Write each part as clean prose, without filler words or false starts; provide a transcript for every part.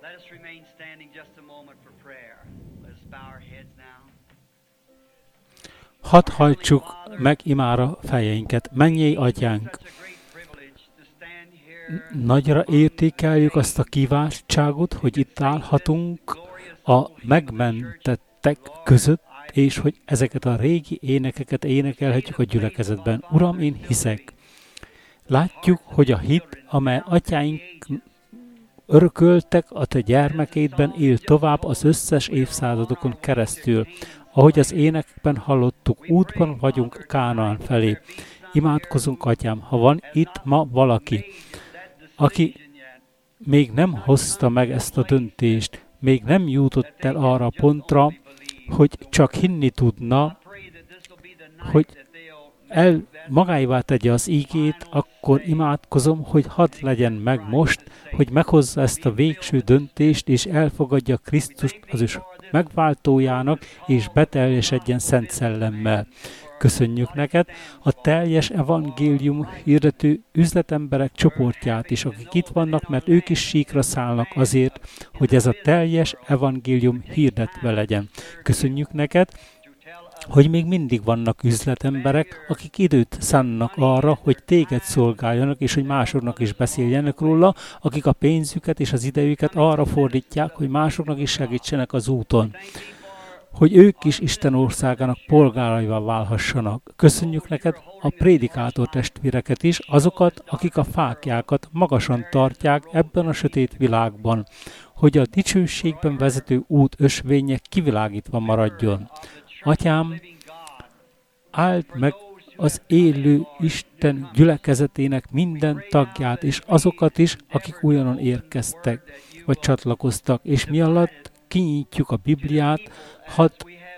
Let us remain standing just a moment for prayer. Let us bow our heads now. Hadd hajtsuk meg imára fejeinket. Mennyei Atyánk, nagyra értékeljük azt a kiváltságot, hogy itt állhatunk a megmentettek között, és hogy ezeket a régi énekeket énekelhetjük a gyülekezetben. Uram, én hiszek. Látjuk, hogy a hit, amely atyáink örököltek a te gyermekeidben, él tovább az összes évszázadokon keresztül. Ahogy az énekben hallottuk, útban vagyunk Kánaán felé. Imádkozunk, Atyám, ha van itt ma valaki, aki még nem hozta meg ezt a döntést, még nem jutott el arra a pontra, hogy csak hinni tudna, hogy magáévá tegye az ígét, akkor imádkozom, hogy hadd legyen meg most, hogy meghozza ezt a végső döntést, és elfogadja Krisztust az ő megváltójának, és beteljesedjen Szent Szellemmel. Köszönjük neked a teljes evangélium hirdető üzletemberek csoportját is, akik itt vannak, mert ők is síkra szállnak azért, hogy ez a teljes evangélium hirdetve legyen. Köszönjük neked, hogy még mindig vannak üzletemberek, akik időt szánnak arra, hogy téged szolgáljanak, és hogy másoknak is beszéljenek róla, akik a pénzüket és az idejüket arra fordítják, hogy másoknak is segítsenek az úton, hogy ők is Isten országának polgáraivá válhassanak. Köszönjük neked a prédikátor testvéreket is, azokat, akik a fáklyákat magasan tartják ebben a sötét világban, hogy a dicsőségben vezető út ösvénye kivilágítva maradjon. Atyám, áld meg az élő Isten gyülekezetének minden tagját, és azokat is, akik újonnan érkeztek, vagy csatlakoztak, és mi alatt kinyitjuk a Bibliát, hadd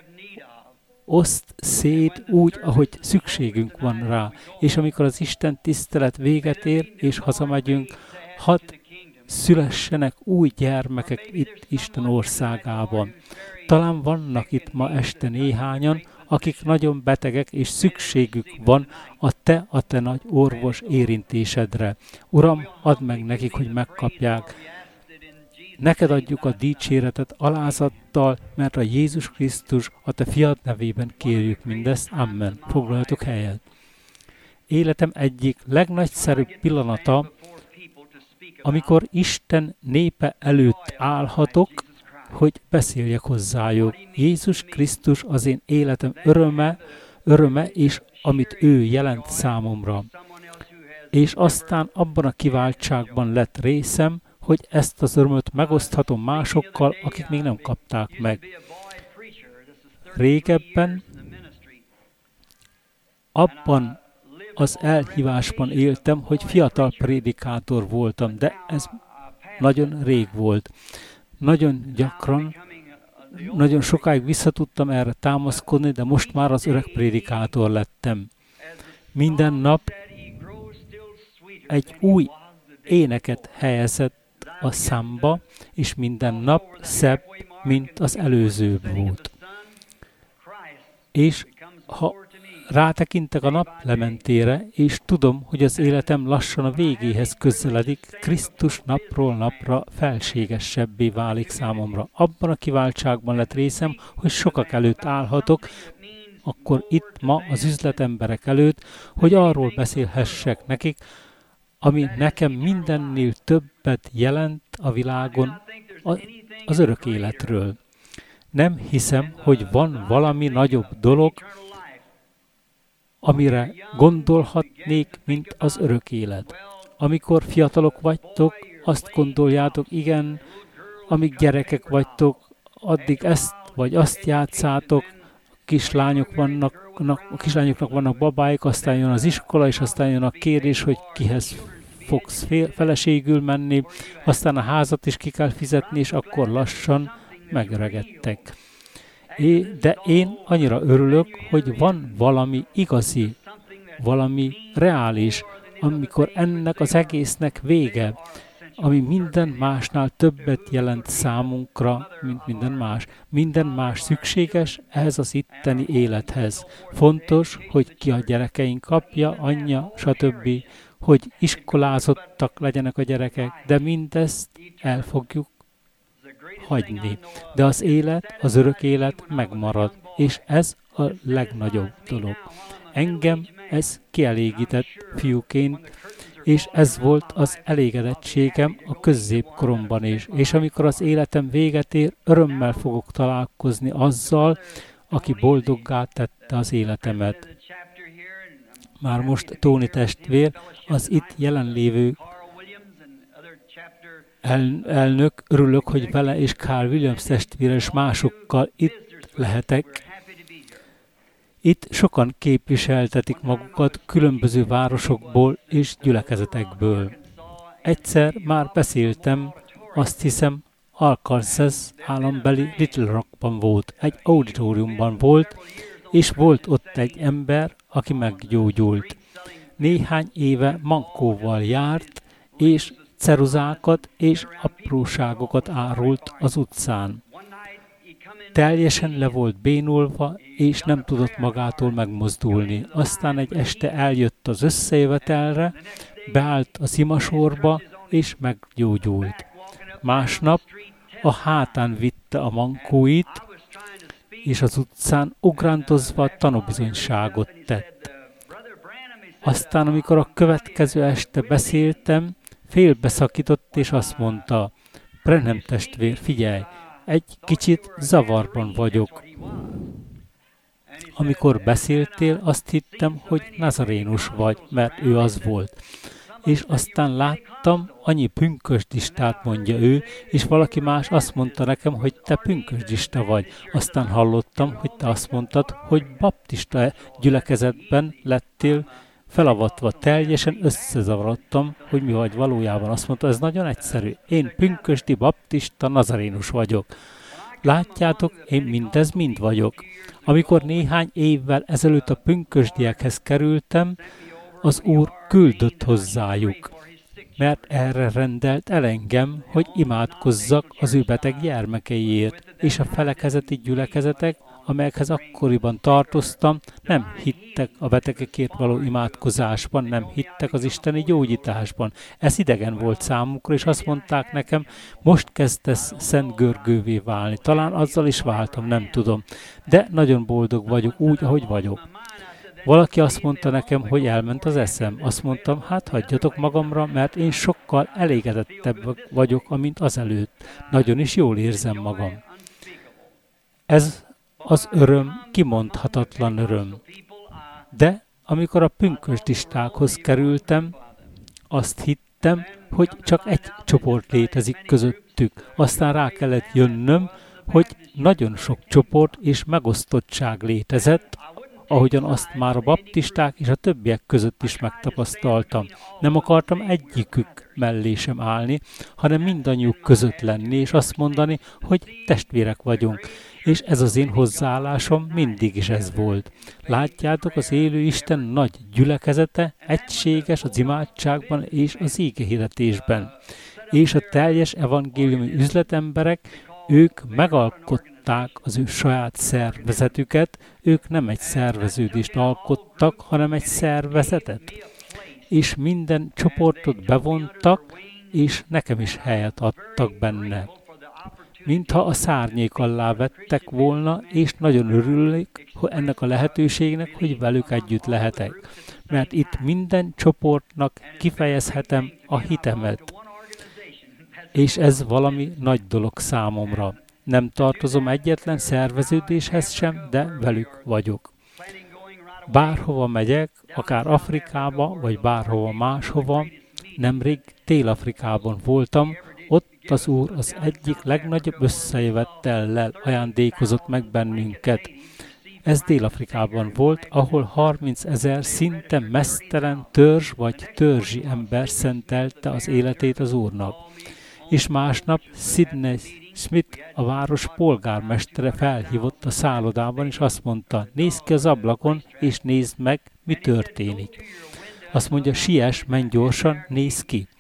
oszt szét úgy, ahogy szükségünk van rá, és amikor az Isten tisztelet véget ér, és hazamegyünk, hadd szülessenek új gyermekek itt Isten országában. Talán vannak itt ma este néhányan, akik nagyon betegek, és szükségük van a te nagy orvos érintésedre. Uram, add meg nekik, hogy megkapják. Neked adjuk a dicséretet alázattal, mert a Jézus Krisztus a te fiad nevében kérjük mindezt. Amen. Foglaljatok helyet. Életem egyik legnagyszerűbb pillanata, amikor Isten népe előtt állhatok, hogy beszéljek hozzájuk. Jézus Krisztus az én életem öröme és amit ő jelent számomra. És aztán abban a kiváltságban lett részem, hogy ezt az örömöt megoszthatom másokkal, akik még nem kapták meg. Régebben abban az elhívásban éltem, hogy fiatal prédikátor voltam, de ez nagyon rég volt. Nagyon gyakran, nagyon sokáig visszatudtam erre támaszkodni, de most már az öreg prédikátor lettem. Minden nap egy új éneket helyezett a számba, és minden nap szebb, mint az előző volt. És ha rátekintek a naplementére, és tudom, hogy az életem lassan a végéhez közeledik, Krisztus napról napra felségesebbé válik számomra. Abban a kiváltságban lett részem, hogy sokak előtt állhatok, akkor itt ma az üzletemberek előtt, hogy arról beszélhessek nekik, ami nekem mindennél többet jelent a világon, az örök életről. Nem hiszem, hogy van valami nagyobb dolog, amire gondolhatnék, mint az örök élet. Amikor fiatalok vagytok, azt gondoljátok, igen, amíg gyerekek vagytok, addig ezt vagy azt játszátok, a kislányoknak vannak babáik, aztán jön az iskola, és aztán jön a kérdés, hogy kihez fogsz feleségül menni, aztán a házat is ki kell fizetni, és akkor lassan megöregedtek. De én annyira örülök, hogy van valami igazi, valami reális, amikor ennek az egésznek vége, ami minden másnál többet jelent számunkra, mint minden más. Minden más szükséges ehhez az itteni élethez. Fontos, hogy ki a gyerekeink apja, anyja, stb., hogy iskolázottak legyenek a gyerekek, de mindezt el fogjuk hagyni. De az élet, az örök élet megmarad, és ez a legnagyobb dolog. Engem ez kielégített fiúként, és ez volt az elégedettségem a középkoromban is. És amikor az életem véget ér, örömmel fogok találkozni azzal, aki boldoggá tette az életemet. Már most Tony testvér, az itt jelenlévő elnök, örülök, hogy vele és Carl Williams testvére és másokkal itt lehetek. Itt sokan képviseltetik magukat különböző városokból és gyülekezetekből. Egyszer már beszéltem, azt hiszem, Arkansas állambeli Little Rockban volt, egy auditoriumban volt, és volt ott egy ember, aki meggyógyult. Néhány éve mankóval járt, és ceruzákat és apróságokat árult az utcán. Teljesen le volt bénulva, és nem tudott magától megmozdulni. Aztán egy este eljött az összejövetelre, beállt az imasorba, és meggyógyult. Másnap a hátán vitte a mankóit, és az utcán ugrándozva tanúbizonyságot tett. Aztán, amikor a következő este beszéltem, félbeszakított, és azt mondta, Branham testvér, figyelj, egy kicsit zavarban vagyok. Amikor beszéltél, azt hittem, hogy nazarénus vagy, mert ő az volt. És aztán láttam, annyi pünkösdistát, mondja ő, és valaki más azt mondta nekem, hogy te pünkösdista vagy. Aztán hallottam, hogy te azt mondtad, hogy baptista gyülekezetben lettél felavatva. Teljesen összezavarodtam, hogy mi vagy valójában. Azt mondta, ez nagyon egyszerű. Én pünkösdi, baptista, nazarénus vagyok. Látjátok, én mindez mind vagyok. Amikor néhány évvel ezelőtt a pünkösdiekhez kerültem, az Úr küldött hozzájuk, mert erre rendelt el engem, hogy imádkozzak az ő beteg gyermekeiért, és a felekezeti gyülekezetek, amelyekhez akkoriban tartoztam, nem hittek a betegekért való imádkozásban, nem hittek az isteni gyógyításban. Ez idegen volt számukra, és azt mondták nekem, most kezdesz szent görgővé válni. Talán azzal is váltam, nem tudom. De nagyon boldog vagyok úgy, ahogy vagyok. Valaki azt mondta nekem, hogy elment az eszem. Azt mondtam, hát hagyjatok magamra, mert én sokkal elégedettebb vagyok, amint azelőtt. Nagyon is jól érzem magam. Ez az öröm kimondhatatlan öröm. De amikor a pünkösdistákhoz kerültem, azt hittem, hogy csak egy csoport létezik közöttük. Aztán rá kellett jönnöm, hogy nagyon sok csoport és megosztottság létezett, ahogyan azt már a baptisták és a többiek között is megtapasztaltam. Nem akartam egyikük mellé sem állni, hanem mindannyiuk között lenni, és azt mondani, hogy testvérek vagyunk. És ez az én hozzáállásom mindig is ez volt. Látjátok, az élő Isten nagy gyülekezete, egységes az imádságban és az ígehirdetésben. És a teljes evangéliumi üzletemberek, ők megalkották az ő saját szervezetüket, ők nem egy szerveződést alkottak, hanem egy szervezetet. És minden csoportot bevontak, és nekem is helyet adtak benne. Mintha a szárnyék alá vettek volna, és nagyon örülök ennek a lehetőségnek, hogy velük együtt lehetek. Mert itt minden csoportnak kifejezhetem a hitemet. És ez valami nagy dolog számomra. Nem tartozom egyetlen szerveződéshez sem, de velük vagyok. Bárhova megyek, akár Afrikába, vagy bárhova máshova, nemrég Dél-Afrikában voltam, ott az Úr az egyik legnagyobb összejövettellel ajándékozott meg bennünket. Ez Dél-Afrikában volt, ahol 30 000 szinte meztelen törzs vagy törzsi ember szentelte az életét az Úrnak. És másnap Sidney Smith, a város polgármestere felhívott a szállodában, és azt mondta, nézd ki az ablakon, és nézd meg, mi történik. Azt mondja, siess, menj gyorsan, nézd ki.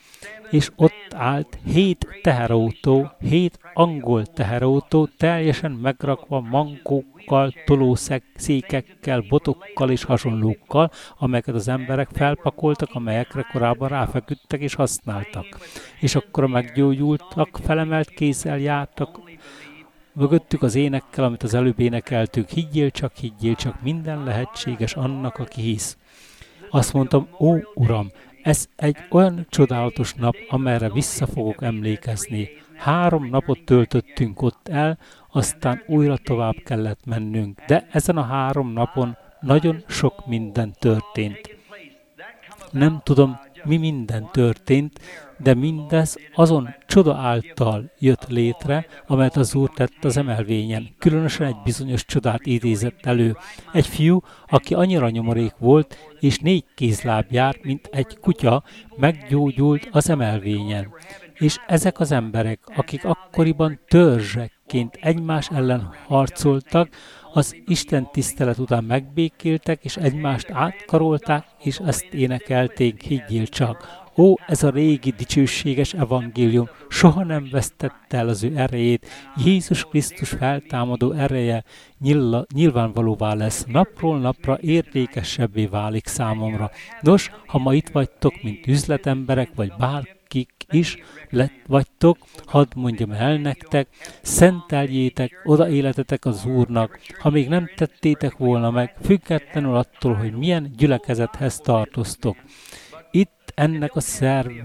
és ott állt 7 teherautó, 7 angol teherautó, teljesen megrakva mankókkal, tolószékekkel, botokkal és hasonlókkal, amelyeket az emberek felpakoltak, amelyekre korábban ráfeküdtek és használtak. És akkor meggyógyultak, felemelt kézzel jártak, mögöttük az énekkel, amit az előbb énekeltünk, higgyél csak, minden lehetséges annak, aki hisz. Azt mondtam, ó Uram, ez egy olyan csodálatos nap, amelyre vissza fogok emlékezni. 3 napot töltöttünk ott el, aztán újra tovább kellett mennünk. De ezen a 3 napon nagyon sok minden történt. Nem tudom, mi minden történt, de mindez azon csoda által jött létre, amelyet az Úr tett az emelvényen. Különösen egy bizonyos csodát idézett elő. Egy fiú, aki annyira nyomorék volt, és 4 kézláb járt, mint egy kutya, meggyógyult az emelvényen. És ezek az emberek, akik akkoriban törzsekként egymás ellen harcoltak, az Isten tisztelet után megbékéltek, és egymást átkarolták, és ezt énekelték, higgyél csak. Ó, ez a régi dicsőséges evangélium soha nem vesztette el az ő erejét. Jézus Krisztus feltámadó ereje nyilvánvalóvá lesz. Napról napra értékesebbé válik számomra. Nos, ha ma itt vagytok, mint üzletemberek, vagy bárkik is vagytok, hadd mondjam el nektek, szenteljétek oda életetek az Úrnak, ha még nem tettétek volna meg, függetlenül attól, hogy milyen gyülekezethez tartoztok. Itt ennek a szervnek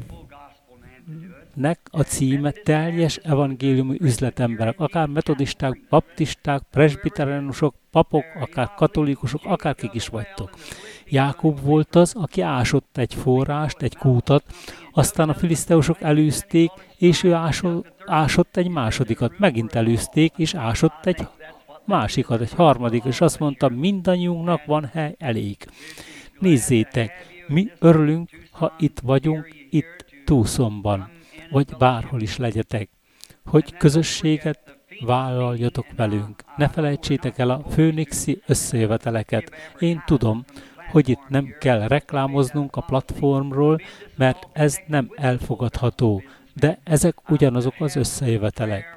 a címe teljes evangéliumi üzletemberek, akár metodisták, baptisták, presbiterenusok, papok, akár katolikusok, akárkik is vagytok. Jákob volt az, aki ásott egy forrást, egy kútat, aztán a filiszteusok elűzték, és ő ásott egy másodikat, megint elűzték, és ásott egy másikat, egy harmadikat, és azt mondta, mindannyiunknak van hely elég. Nézzétek, mi örülünk, ha itt vagyunk, itt Tucsonban, vagy bárhol is legyetek, hogy közösséget vállaljatok velünk. Ne felejtsétek el a főnixi összejöveteleket. Én tudom, hogy itt nem kell reklámoznunk a platformról, mert ez nem elfogadható, de ezek ugyanazok az összejövetelek.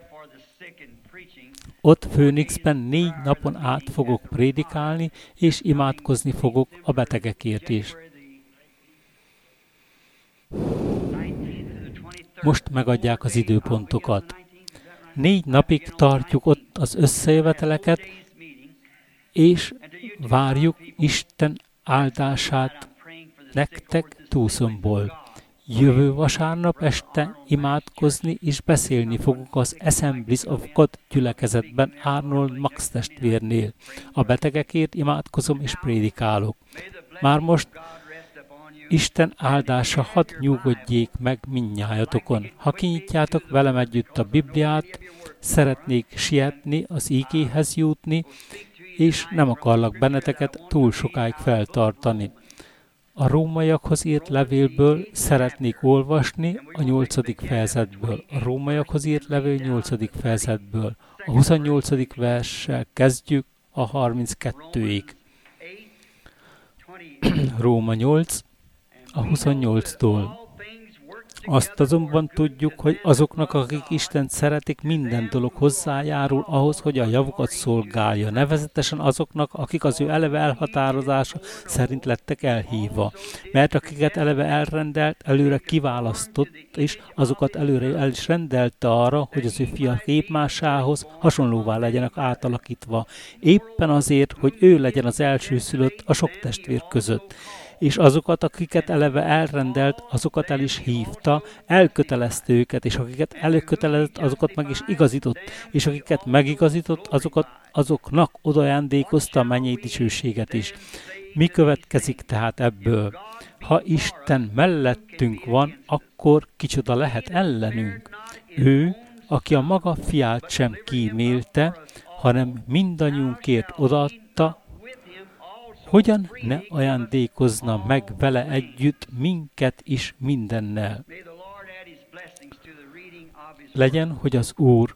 Ott Phoenixben 4 napon át fogok prédikálni, és imádkozni fogok a betegekért is. Most megadják az időpontokat. 4 napig tartjuk ott az összejöveteleket, és várjuk Isten áldását nektek Tucsonból. Jövő vasárnap este imádkozni és beszélni fogok az Assemblies of God gyülekezetben Arnold Max testvérnél. A betegekért imádkozom és prédikálok. Már most Isten áldása hadd nyugodjék meg mindnyájatokon. Ha kinyitjátok velem együtt a Bibliát, szeretnék sietni, az igéhez jutni, és nem akarlak benneteket túl sokáig feltartani. A rómaiakhoz írt levélből szeretnék olvasni a 8. fejezetből. A rómaiakhoz írt levél 8. fejezetből. A 28. verssel kezdjük a 32-ig. Róma 8, a 28-tól. Azt azonban tudjuk, hogy azoknak, akik Istent szeretik, minden dolog hozzájárul ahhoz, hogy a javukat szolgálja. Nevezetesen azoknak, akik az ő eleve elhatározása szerint lettek elhívva. Mert akiket eleve elrendelt, előre kiválasztott, és azokat előre el is rendelte arra, hogy az ő fia képmásához hasonlóvá legyenek átalakítva. Éppen azért, hogy ő legyen az elsőszülött a sok testvér között. És azokat, akiket eleve elrendelt, azokat el is hívta, elkötelezte őket, és akiket elkötelezett, azokat meg is igazított, és akiket megigazított, azoknak odajándékozta a mennyei dicsőséget is. Mi következik tehát ebből? Ha Isten mellettünk van, akkor kicsoda lehet ellenünk? Ő, aki a maga fiát sem kímélte, hanem mindannyiunkért odaadta, hogyan ne ajándékozna meg vele együtt minket is mindennel? Legyen, hogy az Úr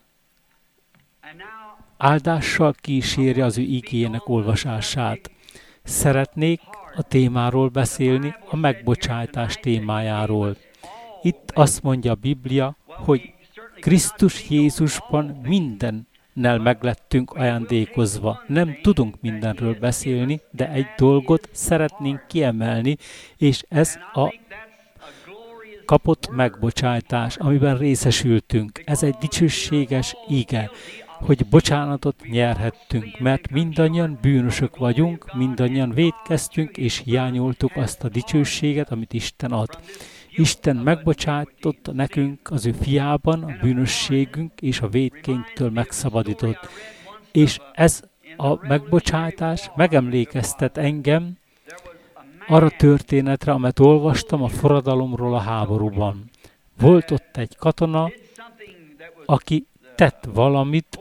áldással kísérje az ő igéjének olvasását. Szeretnék a témáról beszélni, a megbocsátás témájáról. Itt azt mondja a Biblia, hogy Krisztus Jézusban mindennel meglettünk ajándékozva. Nem tudunk mindenről beszélni, de egy dolgot szeretnénk kiemelni, és ez a kapott megbocsátás, amiben részesültünk. Ez egy dicsőséges ige, hogy bocsánatot nyerhettünk, mert mindannyian bűnösök vagyunk, mindannyian vétkeztünk, és hiányoltuk azt a dicsőséget, amit Isten ad. Isten megbocsátott nekünk az ő fiában, a bűnösségünk és a vétkénytől megszabadított. És ez a megbocsátás megemlékeztet engem arra történetre, amit olvastam a forradalomról a háborúban. Volt ott egy katona, aki tett valamit,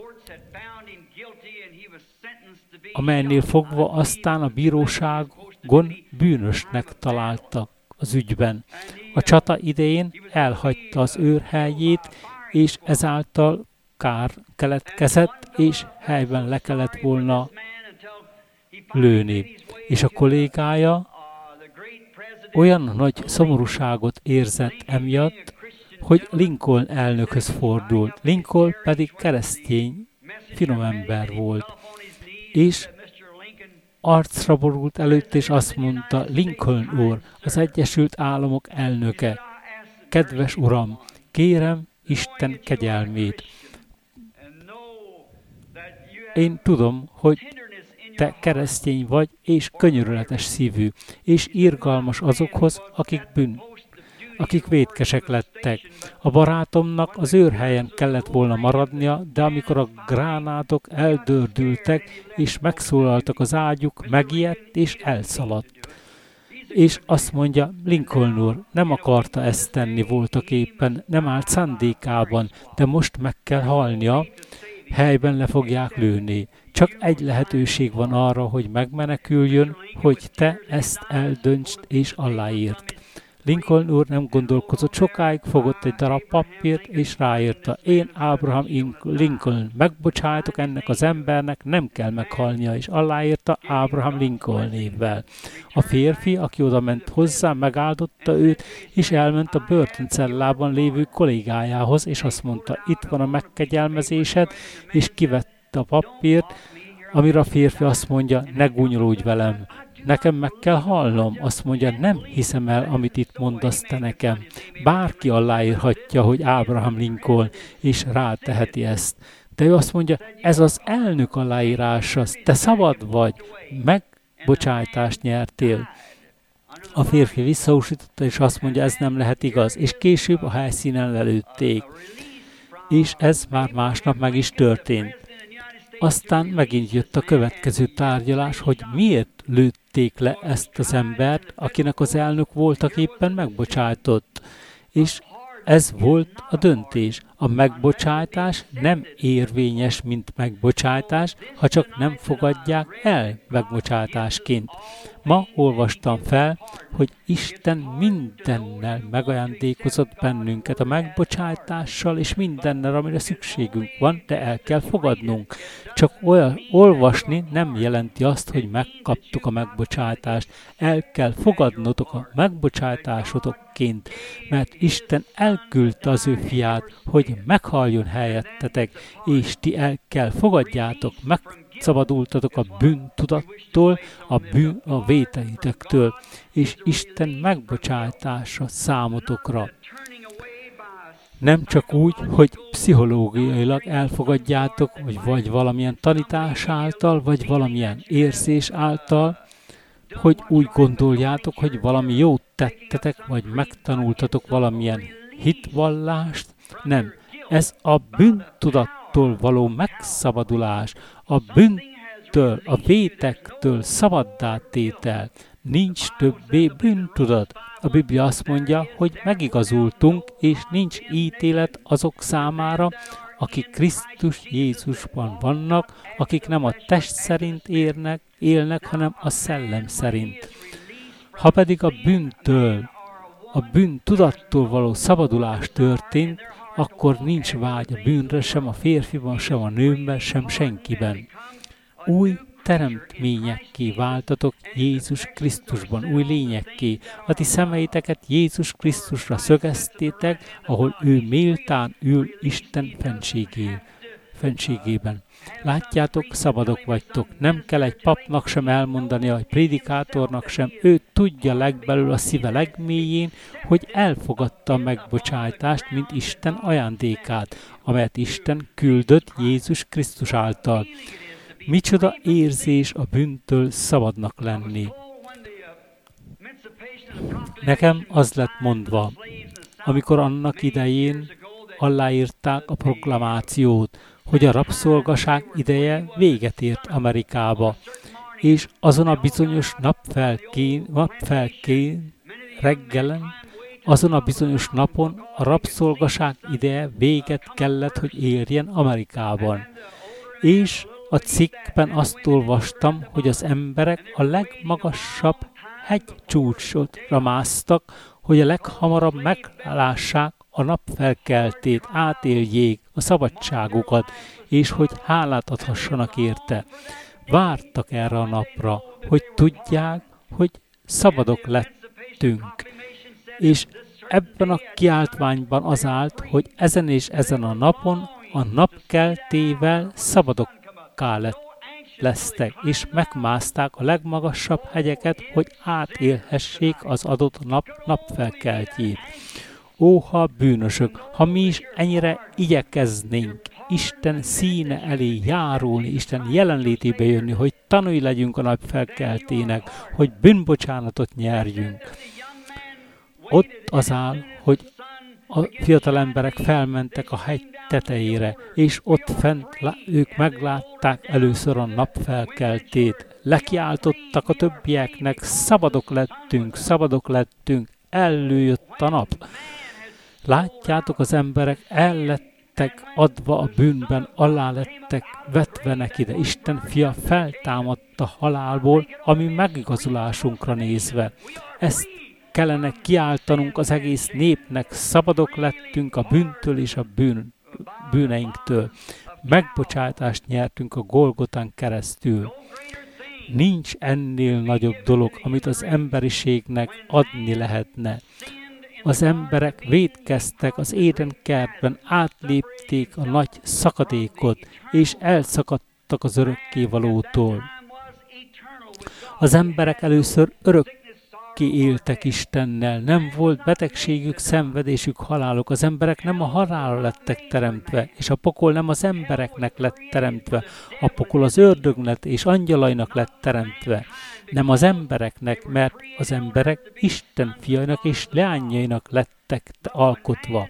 amelynél fogva aztán a bíróságon bűnösnek találtak az ügyben. A csata idején elhagyta az őrhelyét, és ezáltal kár keletkezett, és helyben le kellett volna lőni. És a kollégája olyan nagy szomorúságot érzett emiatt, hogy Lincoln elnökhöz fordult. Lincoln pedig keresztény, finom ember volt. És arcra borult előtt, és azt mondta, Lincoln úr, az Egyesült Államok elnöke, kedves uram, kérem Isten kegyelmét. Én tudom, hogy te keresztény vagy, és könyörületes szívű, és irgalmas azokhoz, akik vétkesek lettek. A barátomnak az őrhelyen kellett volna maradnia, de amikor a gránátok eldördültek, és megszólaltak az ágyuk, megijedt és elszaladt. És azt mondja, Lincoln úr nem akarta ezt tenni voltak éppen, nem állt szándékában, de most meg kell halnia, helyben le fogják lőni. Csak egy lehetőség van arra, hogy megmeneküljön, hogy te ezt eldöntsd és aláírt. Lincoln úr nem gondolkozott sokáig, fogott egy darab papírt, és ráírta, én Abraham Lincoln, megbocsájtok ennek az embernek, nem kell meghalnia, és aláírta Abraham Lincoln névvel. A férfi, aki oda ment hozzá, megáldotta őt, és elment a börtöncellában lévő kollégájához, és azt mondta, itt van a megkegyelmezésed, és kivette a papírt, amire a férfi azt mondja, ne gúnyolódj velem. Nekem meg kell hallnom, azt mondja, nem hiszem el, amit itt mondasz te nekem. Bárki aláírhatja, hogy Abraham Lincoln, és ráteheti ezt. De ő azt mondja, ez az elnök aláírása, te szabad vagy, megbocsájtást nyertél. A férfi visszausította, és azt mondja, ez nem lehet igaz, és később a helyszínen lelőtték. És ez már másnap meg is történt. Aztán megint jött a következő tárgyalás, hogy miért lőtték le ezt az embert, akinek az elnök voltak éppen megbocsájtott. És ez volt a döntés. A megbocsátás nem érvényes, mint megbocsátás, ha csak nem fogadják el megbocsátásként. Ma olvastam fel, hogy Isten mindennel megajándékozott bennünket a megbocsátással és mindennel, amire szükségünk van, de el kell fogadnunk. Csak olvasni nem jelenti azt, hogy megkaptuk a megbocsátást. El kell fogadnotok a megbocsátásotokként, mert Isten elküldte az ő fiát, hogy meghaljon helyettetek, és ti el kell fogadjátok, megszabadultatok a bűntudattól, a véteitektől, és Isten megbocsátása számotokra. Nem csak úgy, hogy pszichológiailag elfogadjátok, vagy valamilyen tanítás által, vagy valamilyen érzés által, hogy úgy gondoljátok, hogy valami jót tettetek, vagy megtanultatok valamilyen hitvallást. Nem. Ez a bűntudattól való megszabadulás, a bűntől, a vétektől szabaddá tétel. Nincs többé bűntudat. A Biblia azt mondja, hogy megigazultunk, és nincs ítélet azok számára, akik Krisztus Jézusban vannak, akik nem a test szerint élnek, hanem a szellem szerint. Ha pedig a bűntől, a bűntudattól való szabadulás történt, akkor nincs vágy a bűnre sem a férfiban, sem a nőmben, sem senkiben. Új teremtményekké váltatok Jézus Krisztusban, új lényekké. A ti szemeiteket Jézus Krisztusra szögeztétek, ahol ő méltán ül Isten fenségében. Látjátok, szabadok vagytok. Nem kell egy papnak sem elmondania, egy prédikátornak sem. Ő tudja legbelül a szíve legmélyén, hogy elfogadta a megbocsájtást, mint Isten ajándékát, amelyet Isten küldött Jézus Krisztus által. Micsoda érzés a bűntől szabadnak lenni. Nekem az lett mondva, amikor annak idején aláírták a proklamációt, hogy a rabszolgaság ideje véget ért Amerikába, és azon a bizonyos napfelkén reggelen, azon a bizonyos napon a rabszolgaság ideje véget kellett, hogy érjen Amerikában. És a cikkben azt olvastam, hogy az emberek a legmagasabb hegycsúcsra másztak, hogy a leghamarabb meglássák a napfelkeltét, átéljék a szabadságukat, és hogy hálát adhassanak érte. Vártak erre a napra, hogy tudják, hogy szabadok lettünk. És ebben a kiáltványban az állt, hogy ezen és ezen a napon a napkeltével szabadokká lesztek, és megmászták a legmagasabb hegyeket, hogy átélhessék az adott nap napfelkeltjét. Óha bűnösök, ha mi is ennyire igyekeznénk Isten színe elé járulni, Isten jelenlétébe jönni, hogy tanulj legyünk a napfelkeltének, hogy bűnbocsánatot nyerjünk. Ott az áll, hogy a fiatal emberek felmentek a hegy tetejére, és ott fent ők meglátták először a napfelkeltét. Lekiáltottak a többieknek, szabadok lettünk, előjött a nap. Látjátok, az emberek el lettek adva a bűnben, alá lettek vetve neki, de Isten fia feltámadt a halálból, ami megigazulásunkra nézve. Ezt kellene kiáltanunk az egész népnek, szabadok lettünk a bűntől és a bűneinktől. Megbocsátást nyertünk a Golgotán keresztül. Nincs ennél nagyobb dolog, amit az emberiségnek adni lehetne. Az emberek vétkeztek az Édenkertben, átlépték a nagy szakadékot, és elszakadtak az örökkévalótól. Az emberek először örökké éltek Istennel, nem volt betegségük, szenvedésük, haláluk. Az emberek nem a halálra lettek teremtve, és a pokol nem az embereknek lett teremtve. A pokol az ördögnek és angyalainak lett teremtve. Nem az embereknek, mert az emberek Isten fiainak és leányainak lettek alkotva.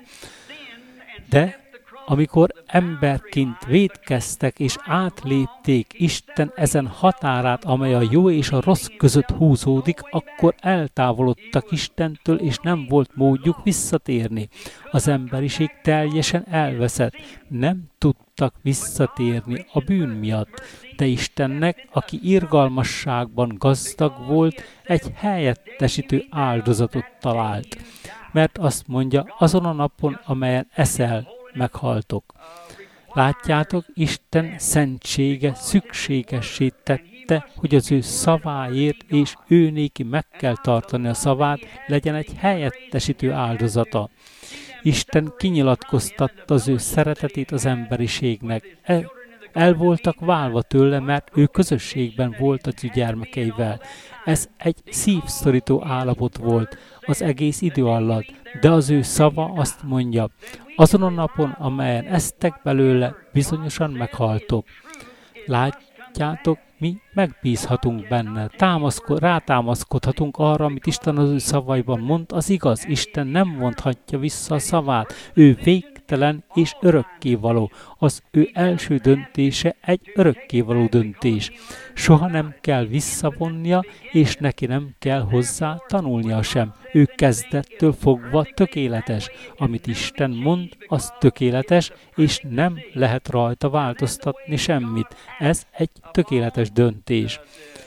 De amikor emberként vétkeztek és átlépték Isten ezen határát, amely a jó és a rossz között húzódik, akkor eltávolodtak Istentől, és nem volt módjuk visszatérni. Az emberiség teljesen elveszett, nem tudtak visszatérni a bűn miatt. De Istennek, aki irgalmasságban gazdag volt, egy helyettesítő áldozatot talált. Mert azt mondja, azon a napon, amelyen eszel, meghaltok. Látjátok, Isten szentsége szükségessé tette, hogy az ő szaváért és ő néki meg kell tartani a szavát, legyen egy helyettesítő áldozata. Isten kinyilatkoztatta az ő szeretetét az emberiségnek. El voltak válva tőle, mert ő közösségben volt az ő gyermekeivel. Ez egy szívszorító állapot volt az egész idő alatt, de az ő szava azt mondja, azon a napon, amelyen esztek belőle, bizonyosan meghaltok. Látjátok, mi megbízhatunk benne, rátámaszkodhatunk arra, amit Isten az ő szavaiban mond, az igaz. Isten nem mondhatja vissza a szavát, ő végtelen és örökkévaló. Az ő első döntése egy örökkévaló döntés. Soha nem kell visszavonnia, és neki nem kell hozzá tanulnia sem. Ő kezdettől fogva tökéletes. Amit Isten mond, az tökéletes, és nem lehet rajta változtatni semmit. Ez egy tökéletes döntés.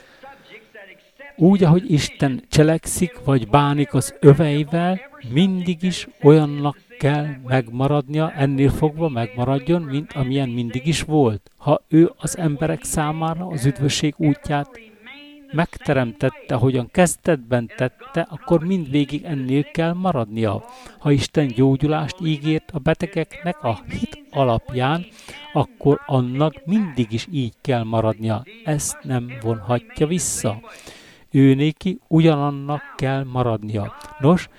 Úgy, ahogy Isten cselekszik, vagy bánik az öveivel, mindig is olyannak kell megmaradnia, ennél fogva megmaradjon, mint amilyen mindig is volt. Ha ő az emberek számára az üdvösség útját megteremtette, ahogyan kezdetben tette, akkor mindvégig ennél kell maradnia. Ha Isten gyógyulást ígért a betegeknek a hit alapján, akkor annak mindig is így kell maradnia. Ezt nem vonhatja vissza. Őnéki ugyanannak kell maradnia. Nos,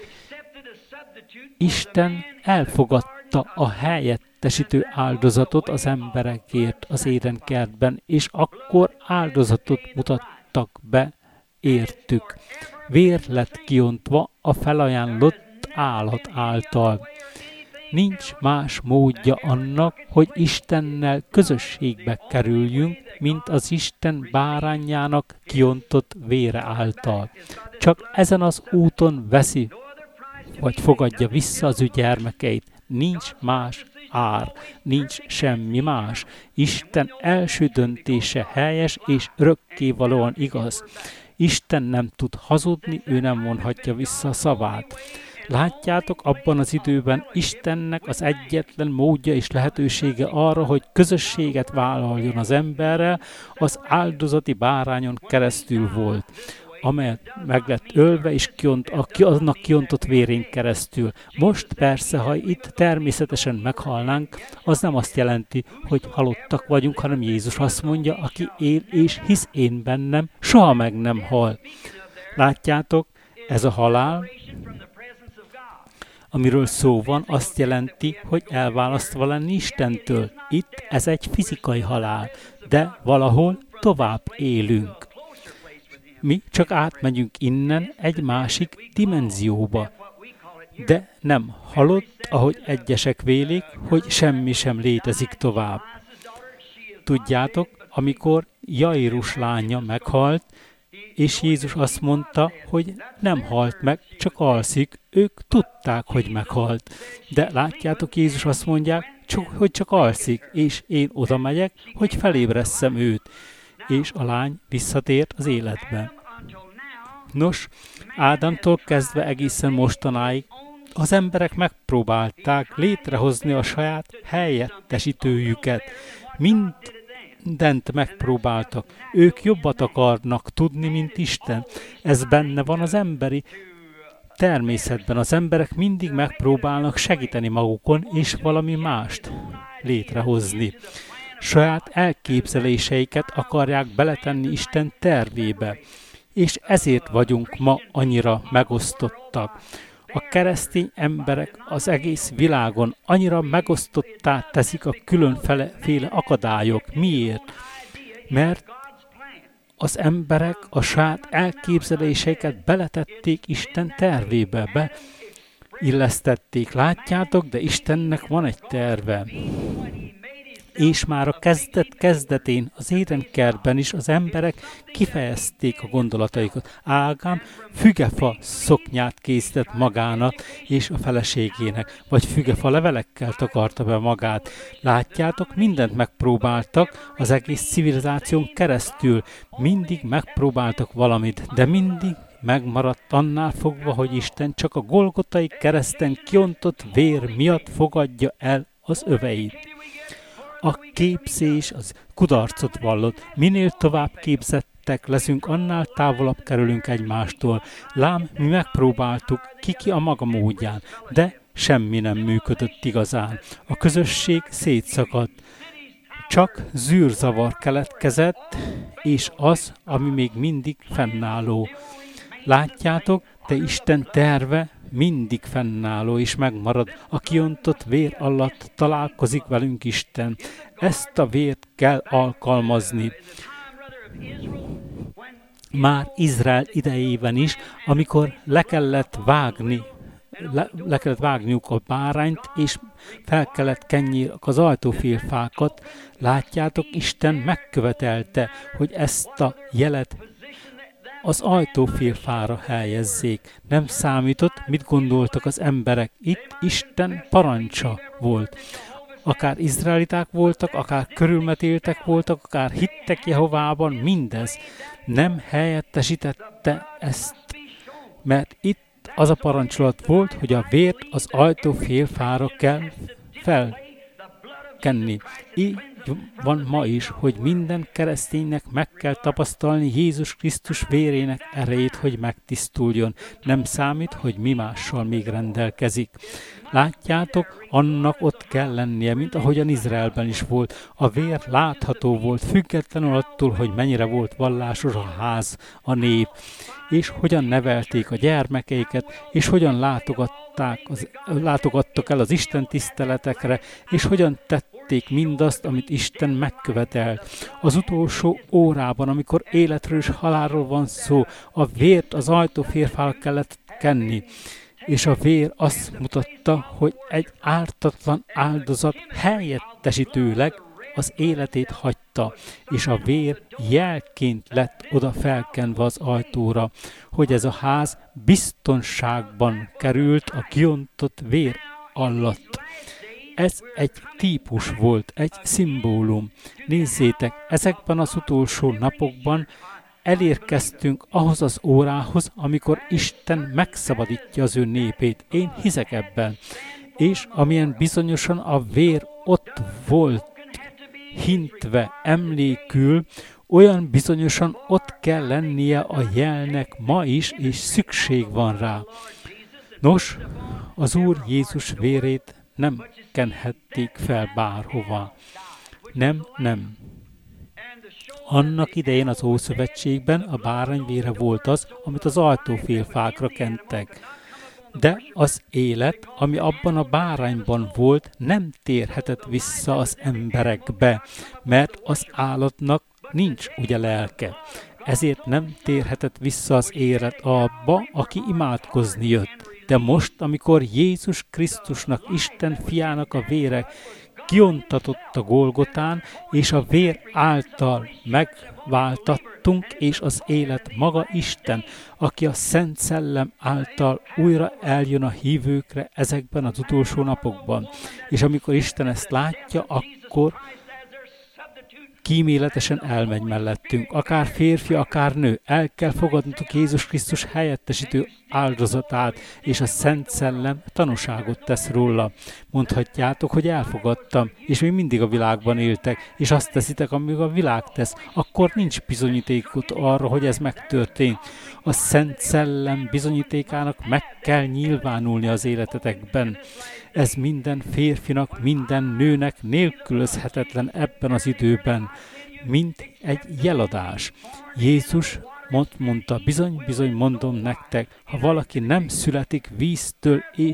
Isten elfogadta a helyettesítő áldozatot az emberekért az édenkertben, és akkor áldozatot mutattak be értük. Vér lett kiontva a felajánlott állat által. Nincs más módja annak, hogy Istennel közösségbe kerüljünk, mint az Isten bárányának kiontott vére által. Csak ezen az úton veszi, vagy fogadja vissza az ő gyermekeit. Nincs más ár, nincs semmi más. Isten első döntése helyes és örökkévalóan igaz. Isten nem tud hazudni, ő nem vonhatja vissza a szavát. Látjátok, abban az időben Istennek az egyetlen módja és lehetősége arra, hogy közösséget vállaljon az emberrel, az áldozati bárányon keresztül volt, amely meg lett ölve és annak kiontott vérén keresztül. Most persze, ha itt természetesen meghalnánk, az nem azt jelenti, hogy halottak vagyunk, hanem Jézus azt mondja, aki él és hisz én bennem, soha meg nem hal. Látjátok, ez a halál, amiről szó van, azt jelenti, hogy elválasztva lenni Istentől. Itt ez egy fizikai halál, de valahol tovább élünk. Mi csak átmegyünk innen egy másik dimenzióba. De nem halott, ahogy egyesek vélik, hogy semmi sem létezik tovább. Tudjátok, amikor Jairus lánya meghalt, és Jézus azt mondta, hogy nem halt meg, csak alszik. Ők tudták, hogy meghalt. De látjátok, Jézus azt mondják, hogy csak alszik, és én oda megyek, hogy felébresszem őt. És a lány visszatért az életbe. Nos, Ádámtól kezdve egészen mostanáig az emberek megpróbálták létrehozni a saját helyettesítőjüket. Mindent megpróbáltak. Ők jobbat akarnak tudni, mint Isten. Ez benne van az emberi természetben. Az emberek mindig megpróbálnak segíteni magukon, és valami mást létrehozni. Saját elképzeléseiket akarják beletenni Isten tervébe. És ezért vagyunk ma annyira megosztottak. A keresztény emberek az egész világon annyira megosztottá teszik a különféle akadályok. Miért? Mert az emberek a saját elképzeléseiket beletették Isten tervébe, beillesztették. Látjátok, de Istennek van egy terve. És már a kezdetén az édenkertben is az emberek kifejezték a gondolataikat. Ágám fügefa szoknyát készített magának és a feleségének, vagy fügefa levelekkel takarta be magát. Látjátok, mindent megpróbáltak az egész civilizáción keresztül. Mindig megpróbáltak valamit, de mindig megmaradt annál fogva, hogy Isten csak a Golgotai kereszten kiontott vér miatt fogadja el az öveit. A képzés az kudarcot vallott. Minél tovább képzettek leszünk, annál távolabb kerülünk egymástól. Lám, mi megpróbáltuk, ki a maga módján, de semmi nem működött igazán. A közösség szétszakadt. Csak zűrzavar keletkezett, és az, ami még mindig fennálló. Látjátok, de Isten terve mindig fennálló és megmarad. A kiontott vér alatt találkozik velünk Isten. Ezt a vért kell alkalmazni. Már Izrael idejében is, amikor le kellett vágniuk a bárányt, és fel kellett kenni az ajtófélfákat, látjátok, Isten megkövetelte, hogy ezt a jelet az ajtófélfára helyezzék. Nem számított, mit gondoltak az emberek. Itt Isten parancsa volt. Akár izraeliták voltak, akár körülmetéltek voltak, akár hittek Jehovában, mindez nem helyettesítette ezt. Mert itt Mert az a parancsolat volt, hogy a vért az ajtó félfára kell felkenni. Így van ma is, hogy minden kereszténynek meg kell tapasztalni Jézus Krisztus vérének erejét, hogy megtisztuljon. Nem számít, hogy mi mással még rendelkezik. Látjátok, annak ott kell lennie, mint ahogyan Izraelben is volt. A vér látható volt, függetlenül attól, hogy mennyire volt vallásos a ház, a nép, és hogyan nevelték a gyermekeiket, és hogyan látogattak el az Isten tiszteletekre, és hogyan tették mindazt, amit Isten megkövetelt. Az utolsó órában, amikor életről és halálról van szó, a vért az ajtófélfára kellett kenni. És a vér azt mutatta, hogy egy ártatlan áldozat helyettesítőleg az életét hagyta, és a vér jelként lett oda felkenve az ajtóra, hogy ez a ház biztonságban került a kiontott vér alatt. Ez egy típus volt, egy szimbólum. Nézzétek, ezekben az utolsó napokban elérkeztünk ahhoz az órához, amikor Isten megszabadítja az ő népét. Én hiszek ebben. És amilyen bizonyosan a vér ott volt hintve emlékül, olyan bizonyosan ott kell lennie a jelnek ma is, és szükség van rá. Nos, az Úr Jézus vérét nem kenhették fel bárhova. Nem. Annak idején az Ószövetségben a bárány vére volt az, amit az ajtófélfákra kentek. De az élet, ami abban a bárányban volt, nem térhetett vissza az emberekbe, mert az állatnak nincs ugye lelke. Ezért nem térhetett vissza az élet abba, aki imádkozni jött. De most, amikor Jézus Krisztusnak, Isten fiának a vére kiontatott a Golgotán, és a vér által megváltattunk, és az élet maga Isten, aki a Szent Szellem által újra eljön a hívőkre ezekben az utolsó napokban. És amikor Isten ezt látja, akkor kíméletesen elmegy mellettünk. Akár férfi, akár nő, el kell fogadnotok Jézus Krisztus helyettesítő áldozatát, és a Szent Szellem tanúságot tesz róla. Mondhatjátok, hogy elfogadtam, és még mindig a világban éltek, és azt teszitek, amíg a világ tesz, akkor nincs bizonyítékot arra, hogy ez megtörtént. A Szent Szellem bizonyítékának meg kell nyilvánulni az életetekben. Ez minden férfinak, minden nőnek nélkülözhetetlen ebben az időben, mint egy jeladás. Jézus mondta, bizony mondom nektek, ha valaki nem születik víztől és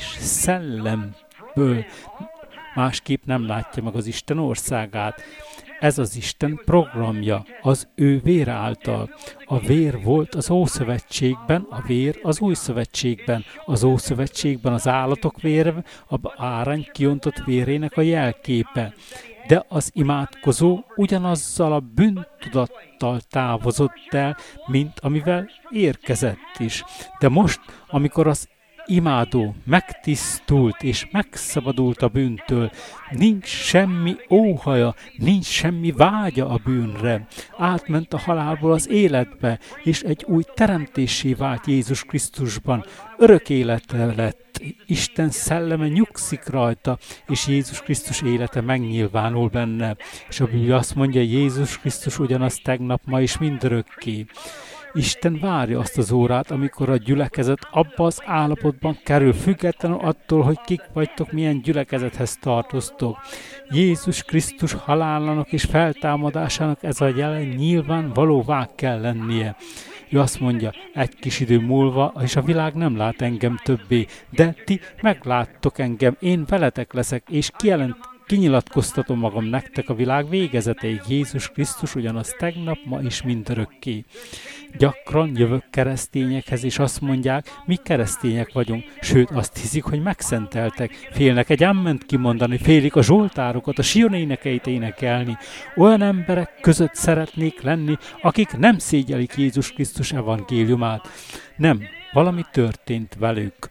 szellemből, másképp nem látja meg az Isten országát. Ez az Isten programja, az ő vér által. A vér volt az Ószövetségben, a vér az Új Szövetségben. Az Ószövetségben az állatok vére, a bárány kiontott vérének a jelképe. De az imádkozó ugyanazzal a bűntudattal távozott el, mint amivel érkezett is. De most, amikor az imádó megtisztult és megszabadult a bűntől, nincs semmi óhaja, nincs semmi vágya a bűnre. Átment a halálból az életbe, és egy új teremtéssé vált Jézus Krisztusban. Örök élete lett, Isten szelleme nyugszik rajta, és Jézus Krisztus élete megnyilvánul benne. És a Biblia azt mondja, Jézus Krisztus ugyanaz tegnap, ma és mindörökké. Isten várja azt az órát, amikor a gyülekezet abba az állapotban kerül, függetlenül attól, hogy kik vagytok, milyen gyülekezethez tartoztok. Jézus Krisztus halálának és feltámadásának ez a jelen nyilvánvalóvá kell lennie. Ő azt mondja, egy kis idő múlva, és a világ nem lát engem többé, de ti megláttok engem, én veletek leszek, és kinyilatkoztatom magam nektek a világ végezeteig. Jézus Krisztus ugyanaz tegnap, ma és mindörökké. Gyakran jövök keresztényekhez, és azt mondják, mi keresztények vagyunk, sőt azt hiszik, hogy megszenteltek. Félnek egy amment kimondani, félik a zsoltárokat, a Sion énekeit énekelni. Olyan emberek között szeretnék lenni, akik nem szégyelik Jézus Krisztus evangéliumát. Nem, valami történt velük.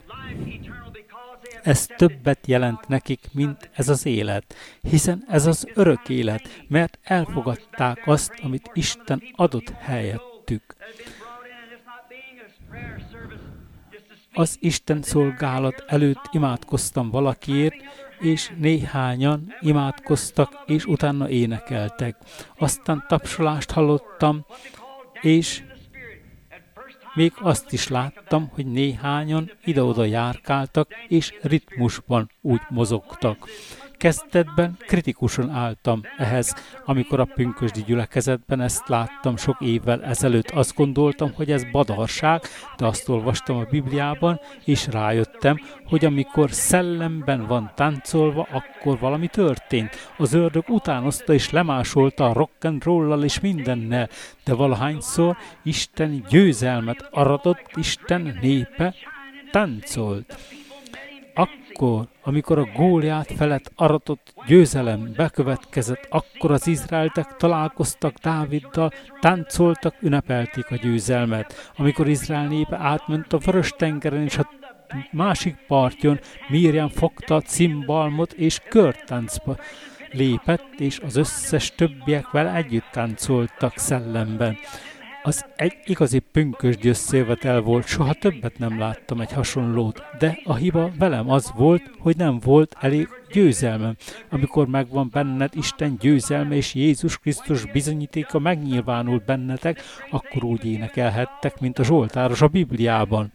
Ez többet jelent nekik, mint ez az élet, hiszen ez az örök élet, mert elfogadták azt, amit Isten adott helyettük. az Isten szolgálat előtt imádkoztam valakiért, és néhányan imádkoztak, és utána énekeltek. Aztán tapsolást hallottam, és még azt is láttam, hogy néhányan ide-oda járkáltak, és ritmusban úgy mozogtak. Kezdetben kritikusan álltam ehhez, amikor a pünkösdi gyülekezetben ezt láttam sok évvel ezelőtt. Azt gondoltam, hogy ez badarság, de azt olvastam a Bibliában, és rájöttem, hogy amikor szellemben van táncolva, akkor valami történt. Az ördög utánozta és lemásolta a rock and roll-lal és mindennel, de valahányszor Isten győzelmet aratott, Isten népe táncolt. Akkor, amikor a Góliát felett aratott győzelem bekövetkezett, akkor az izraelitek találkoztak Dáviddal, táncoltak, ünnepelték a győzelmet. Amikor Izrael népe átment a Vörös-tengeren és a másik partjon, Miriam fogta a cimbalmot és körtáncba lépett, és az összes többiek vele együtt táncoltak szellemben. Az egy igazi pünkösdi összejövetel volt, soha többet nem láttam egy hasonlót, de a hiba velem az volt, hogy nem volt elég győzelmem. Amikor megvan benned Isten győzelme és Jézus Krisztus bizonyítéka megnyilvánul bennetek, akkor úgy énekelhettek, mint a zsoltáros a Bibliában.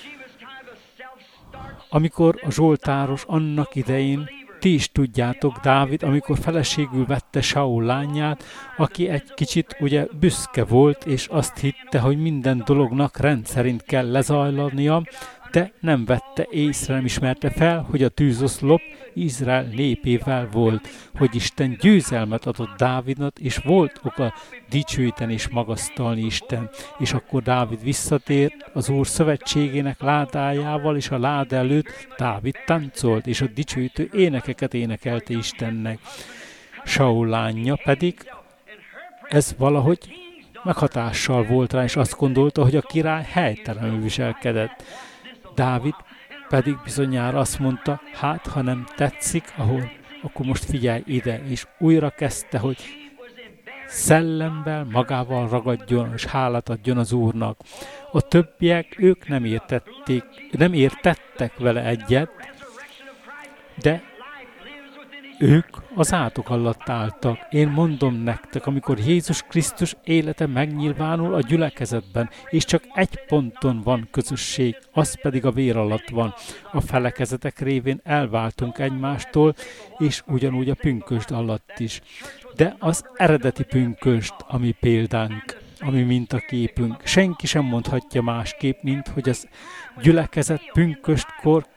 Amikor a zsoltáros annak idején, ti is tudjátok, Dávid, amikor feleségül vette Saul lányát, aki egy kicsit ugye büszke volt, és azt hitte, hogy minden dolognak rendszerint kell lezajlania, de nem vette észre, nem ismerte fel, hogy a tűzoszlop Izrael népével volt, hogy Isten győzelmet adott Dávidnak, és volt oka dicsőíteni és magasztalni Isten. És akkor Dávid visszatér az Úr szövetségének ládájával, és a láda előtt Dávid táncolt, és a dicsőítő énekeket énekelte Istennek. Saul lánya pedig ez valahogy meghatással volt rá, és azt gondolta, hogy a király helytelenül viselkedett. Dávid pedig bizonyára azt mondta, hát ha nem tetszik, akkor most figyelj ide, és újra kezdte, hogy szellemmel magával ragadjon, és hálát adjon az Úrnak. A többiek, ők nem értettek vele egyet, de ők az átok alatt álltak. Én mondom nektek, amikor Jézus Krisztus élete megnyilvánul a gyülekezetben, és csak egy ponton van közösség, az pedig a vér alatt van. A felekezetek révén elváltunk egymástól, és ugyanúgy a pünkösd alatt is. De az eredeti pünkösd, ami példánk, ami mintaképünk, senki sem mondhatja másképp, mint hogy az gyülekezet pünköstkor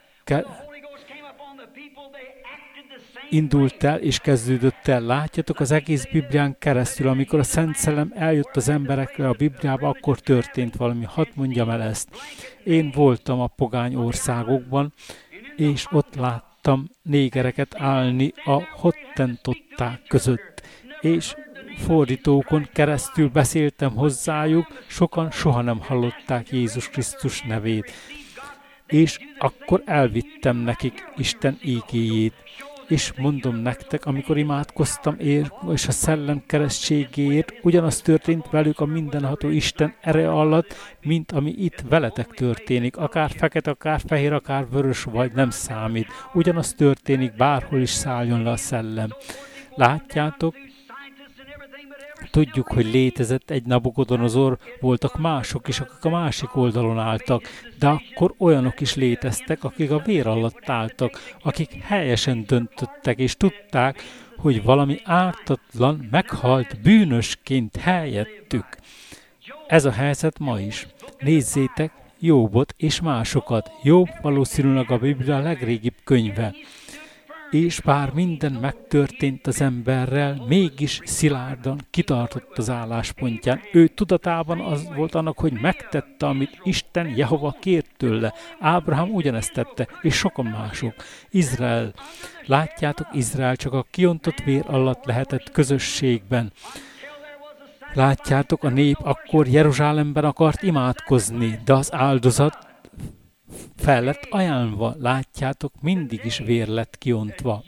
indult el és kezdődött el. Látjátok, az egész Biblián keresztül, amikor a Szent Szellem eljött az emberekre a Bibliába, akkor történt valami. Hadd mondjam el ezt. Én voltam a pogány országokban, és ott láttam négereket állni a hottentották között, és fordítókon keresztül beszéltem hozzájuk, sokan soha nem hallották Jézus Krisztus nevét. És akkor elvittem nekik Isten ígéjét. És mondom nektek, amikor imádkoztam és a szellem keresztségéért, ugyanaz történt velük a mindenható Isten ereje alatt, mint ami itt veletek történik. Akár fekete, akár fehér, akár vörös vagy, nem számít. Ugyanaz történik, bárhol is szálljon le a szellem. Látjátok? Tudjuk, hogy létezett egy Nabukodonozor, voltak mások is, akik a másik oldalon álltak, de akkor olyanok is léteztek, akik a vér alatt álltak, akik helyesen döntöttek, és tudták, hogy valami ártatlan, meghalt bűnösként helyettük. Ez a helyzet ma is. Nézzétek Jóbot és másokat. Jobb valószínűleg a Biblia legrégibb könyve. És bár minden megtörtént az emberrel, mégis szilárdan kitartott az álláspontján. Ő tudatában az volt annak, hogy megtette, amit Isten Jehova kért tőle. Ábrahám ugyanezt tette, és sokan mások. Izrael. Látjátok, Izrael csak a kiontott vér alatt lehetett közösségben. Látjátok, a nép akkor Jeruzsálemben akart imádkozni, de az áldozat fel lett ajánlva, látjátok, mindig is vér lett kiontva.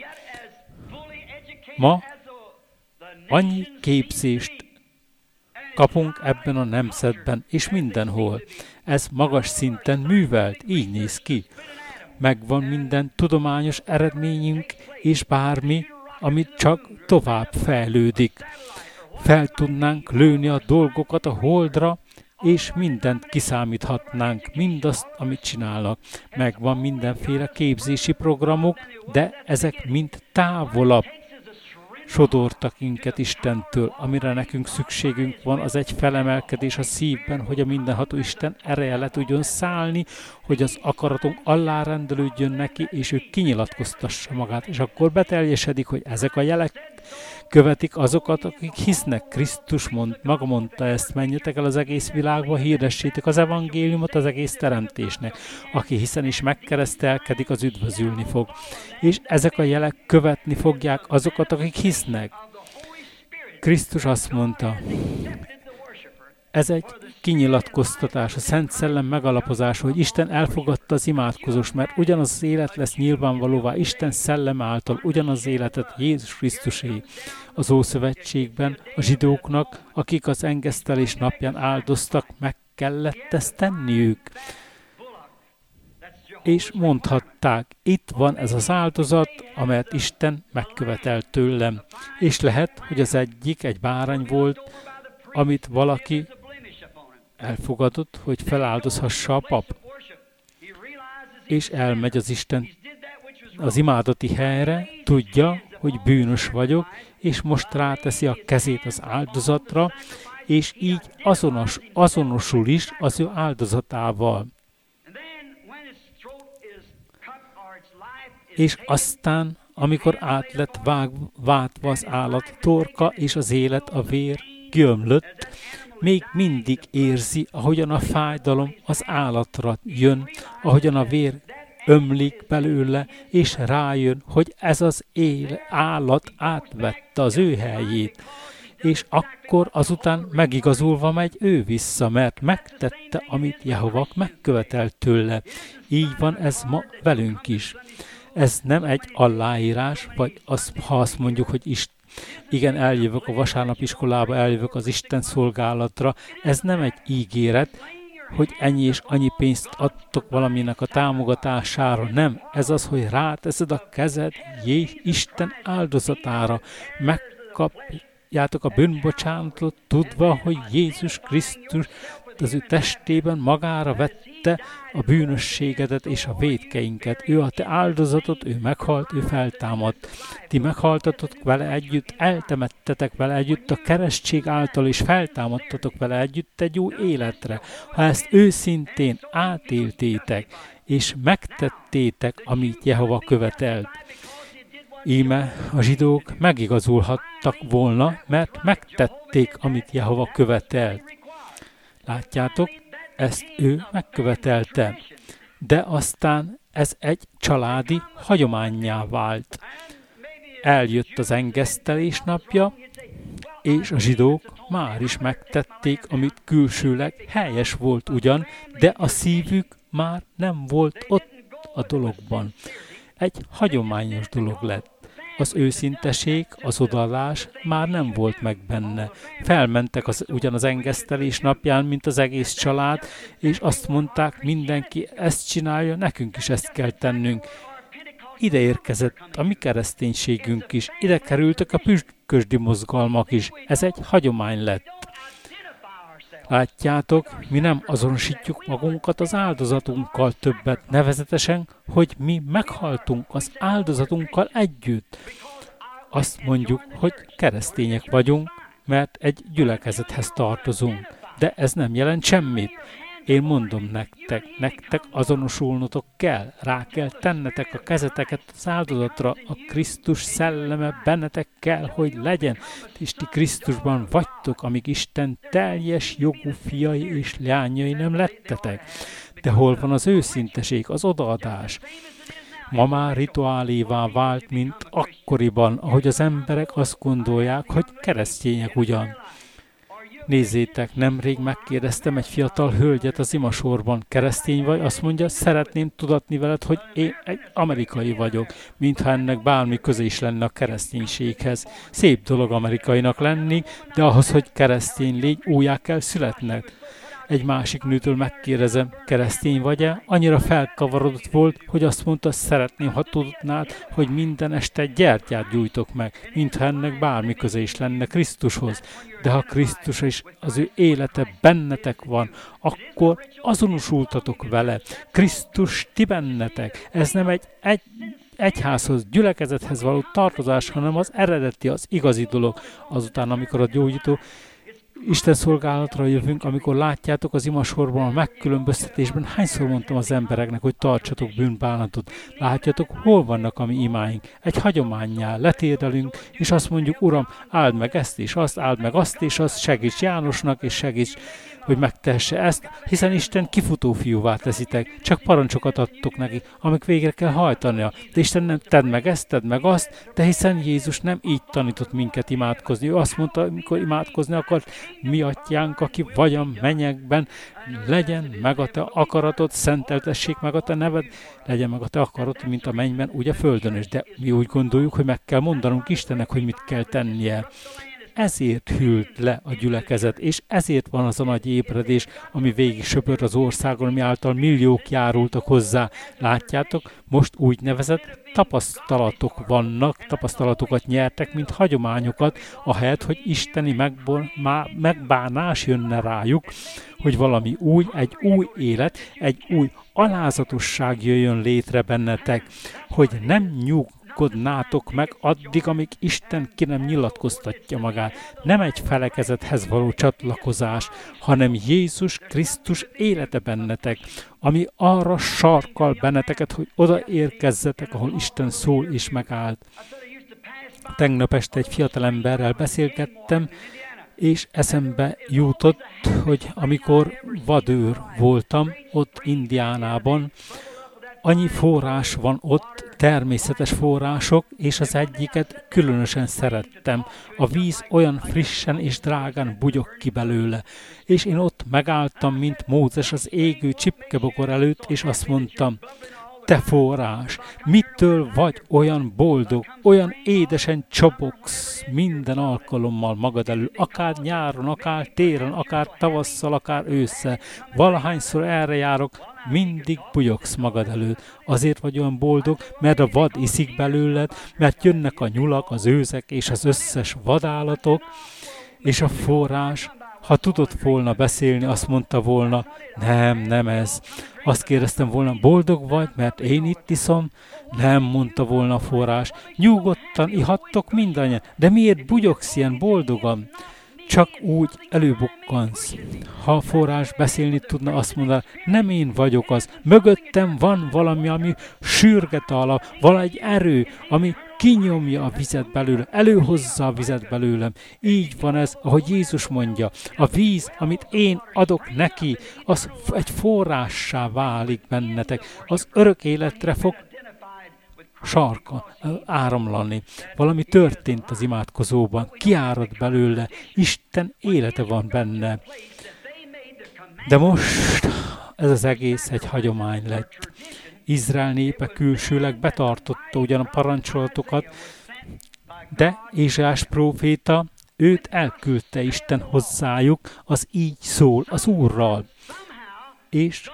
Ma annyi képzést kapunk ebben a nemzetben, és mindenhol. Ez magas szinten művelt, így néz ki. Megvan minden tudományos eredményünk, és bármi, amit csak tovább fejlődik. Fel tudnánk lőni a dolgokat a holdra, és mindent kiszámíthatnánk, mindazt, amit csinálnak. Megvan mindenféle képzési programok, de ezek mind távolabb sodortak minket Istentől. Amire nekünk szükségünk van, az egy felemelkedés a szívben, hogy a mindenható Isten ereje le tudjon szállni, hogy az akaratunk alárendelődjön neki, és ő kinyilatkoztassa magát. És akkor beteljesedik, hogy ezek a jelek követik azokat, akik hisznek. Krisztus maga mondta ezt, menjetek el az egész világba, hirdessétek az evangéliumot az egész teremtésnek. Aki hiszen is megkeresztelkedik, az üdvözülni fog. És ezek a jelek követni fogják azokat, akik hisznek. Krisztus azt mondta, ez egy kinyilatkoztatás, a Szent Szellem megalapozása, hogy Isten elfogadta az imádkozóst, mert ugyanaz az élet lesz nyilvánvalóvá Isten szellem által, ugyanaz az életet Jézus Krisztusé. Az Ószövetségben a zsidóknak, akik az engesztelés napján áldoztak, meg kellett ezt tenniük. És mondhatták, itt van ez az áldozat, amelyet Isten megkövetelt tőlem. És lehet, hogy az egyik egy bárány volt, amit valaki elfogadott, hogy feláldozhassa a pap. És elmegy az Isten az imádati helyre, tudja, hogy bűnös vagyok, és most ráteszi a kezét az áldozatra, és így azonosul is az ő áldozatával. És aztán, amikor át lett váltva az állat torka, és az élet, a vér gyömlött, még mindig érzi, ahogyan a fájdalom az állatra jön, ahogyan a vér ömlik belőle, és rájön, hogy ez az állat átvette az ő helyét. És akkor azután megigazulva megy ő vissza, mert megtette, amit Jehova megkövetelt tőle. Így van ez ma velünk is. Ez nem egy aláírás, vagy ha azt mondjuk, hogy igen, eljövök a vasárnapiskolába, eljövök az Isten szolgálatra. Ez nem egy ígéret, hogy ennyi és annyi pénzt adtok valaminek a támogatására. Nem, ez az, hogy ráteszed a kezed Isten áldozatára. Megkapjátok a bűnbocsánatot, tudva, hogy Jézus Krisztus az ő testében magára vette a bűnösségedet és a vétkeinket. Ő a te áldozatot, ő meghalt, ő feltámadt. Ti meghaltatok vele együtt, eltemettetek vele együtt a keresztség által, és feltámadtatok vele együtt egy új életre. Ha ezt őszintén átéltétek, és megtettétek, amit Jehova követelt. Íme a zsidók megigazulhattak volna, mert megtették, amit Jehova követelt. Látjátok, ezt ő megkövetelte, de aztán ez egy családi hagyománnyá vált. Eljött az engesztelés napja, és a zsidók már is megtették, amit külsőleg helyes volt ugyan, de a szívük már nem volt ott a dologban. Egy hagyományos dolog lett. Az őszinteség, az odaadás már nem volt meg benne. Felmentek ugyan az engesztelés napján, mint az egész család, és azt mondták, mindenki ezt csinálja, nekünk is ezt kell tennünk. Ide érkezett a mi kereszténységünk is, ide kerültek a püspökkösdi mozgalmak is. Ez egy hagyomány lett. Látjátok, mi nem azonosítjuk magunkat az áldozatunkkal többet, nevezetesen, hogy mi meghaltunk az áldozatunkkal együtt. Azt mondjuk, hogy keresztények vagyunk, mert egy gyülekezethez tartozunk, de ez nem jelent semmit. Én mondom nektek azonosulnotok kell, rá kell tennetek a kezeteket az áldozatra, a Krisztus szelleme bennetek kell, hogy legyen, és ti Krisztusban vagytok, amíg Isten teljes jogú fiai és leányai nem lettetek. De hol van az őszinteség, az odaadás? Ma már rituálévá vált, mint akkoriban, ahogy az emberek azt gondolják, hogy keresztények ugyan. Nézzétek, nemrég megkérdeztem egy fiatal hölgyet az imasorban, keresztény vagy? Azt mondja, szeretném tudatni veled, hogy én egy amerikai vagyok, mintha ennek bármi köze is lenne a kereszténységhez. Szép dolog amerikainak lenni, de ahhoz, hogy keresztény légy, újjá kell születned. Egy másik nőtől megkérdezem, keresztény vagy-e? Annyira felkavarodott volt, hogy azt mondta, szeretném, ha tudnád, hogy minden este gyertyát gyújtok meg, mintha ennek bármi köze is lenne Krisztushoz. De ha Krisztus és az ő élete bennetek van, akkor azonosultatok vele. Krisztus ti bennetek. Ez nem egy egyházhoz, gyülekezethez való tartozás, hanem az eredeti, az igazi dolog. Azután, amikor a gyógyító Isten szolgálatra jövünk, amikor látjátok az imasorban, a megkülönböztetésben, hányszor mondtam az embereknek, hogy tartsatok bűnbánatot. Látjátok, hol vannak a mi imáink? Egy hagyománnyal letérdelünk, és azt mondjuk, Uram, áld meg ezt és azt, áld meg azt és azt, segíts Jánosnak, és segíts, hogy megtehesse ezt, hiszen Isten kifutó fiúvá teszitek, csak parancsokat adtok neki, amik végre kell hajtania. De Isten nem tedd meg ezt, tedd meg azt, de hiszen Jézus nem így tanított minket imádkozni. Ő azt mondta, amikor imádkozni akart, mi atyánk, aki vagy a mennyekben, legyen meg a te akaratod, szenteltessék meg a te neved, legyen meg a te akaratod, mint a mennyben, úgy a földön is. De mi úgy gondoljuk, hogy meg kell mondanunk Istennek, hogy mit kell tennie. Ezért hűlt le a gyülekezet, és ezért van az a nagy ébredés, ami végig söpört az országon, ami által milliók járultak hozzá. Látjátok, most úgynevezett tapasztalatok vannak, tapasztalatokat nyertek, mint hagyományokat, ahelyett, hogy isteni megbánás jönne rájuk, hogy valami új, egy új élet, egy új alázatosság jöjjön létre bennetek, hogy nem nyugodnátok meg addig, amíg Isten ki nem nyilatkoztatja magát. Nem egy felekezethez való csatlakozás, hanem Jézus Krisztus élete bennetek, ami arra sarkal benneteket, hogy odaérkezzetek, ahol Isten szól és megállt. Tegnap este egy fiatalemberrel beszélgettem, és eszembe jutott, hogy amikor vadőr voltam ott Indiánában, annyi forrás van ott, természetes források, és az egyiket különösen szerettem. A víz olyan frissen és drágán bugyog ki belőle. És én ott megálltam, mint Mózes az égő csipkebokor előtt, és azt mondtam, te forrás, mitől vagy olyan boldog, olyan édesen csobogsz minden alkalommal magad elől, akár nyáron, akár téren, akár tavasszal, akár ősszel. Valahányszor erre járok, mindig bugyogsz magad előtt. Azért vagy olyan boldog, mert a vad iszik belőled, mert jönnek a nyulak, az őzek és az összes vadállatok, és a forrás, ha tudott volna beszélni, azt mondta volna, nem ez. Azt kérdeztem volna, boldog vagy, mert én itt iszom? Nem, mondta volna a forrás. Nyugodtan ihattok mindannyian, de miért bugyogsz ilyen boldogan? Csak úgy előbukkansz. Ha a forrás beszélni tudna, azt mondaná, nem én vagyok az. Mögöttem van valami, ami sürget alap, valahogy erő, ami kinyomja a vizet belőle, előhozza a vizet belőlem. Így van ez, ahogy Jézus mondja. A víz, amit én adok neki, az egy forrássá válik bennetek. Az örök életre fog sarka áramlani. Valami történt az imádkozóban, kiárad belőle, Isten élete van benne. De most ez az egész egy hagyomány lett. Izrael népe külsőleg betartotta ugyan a parancsolatokat, de Ézsaiás próféta, őt elküldte Isten hozzájuk, az így szól az Úrral. És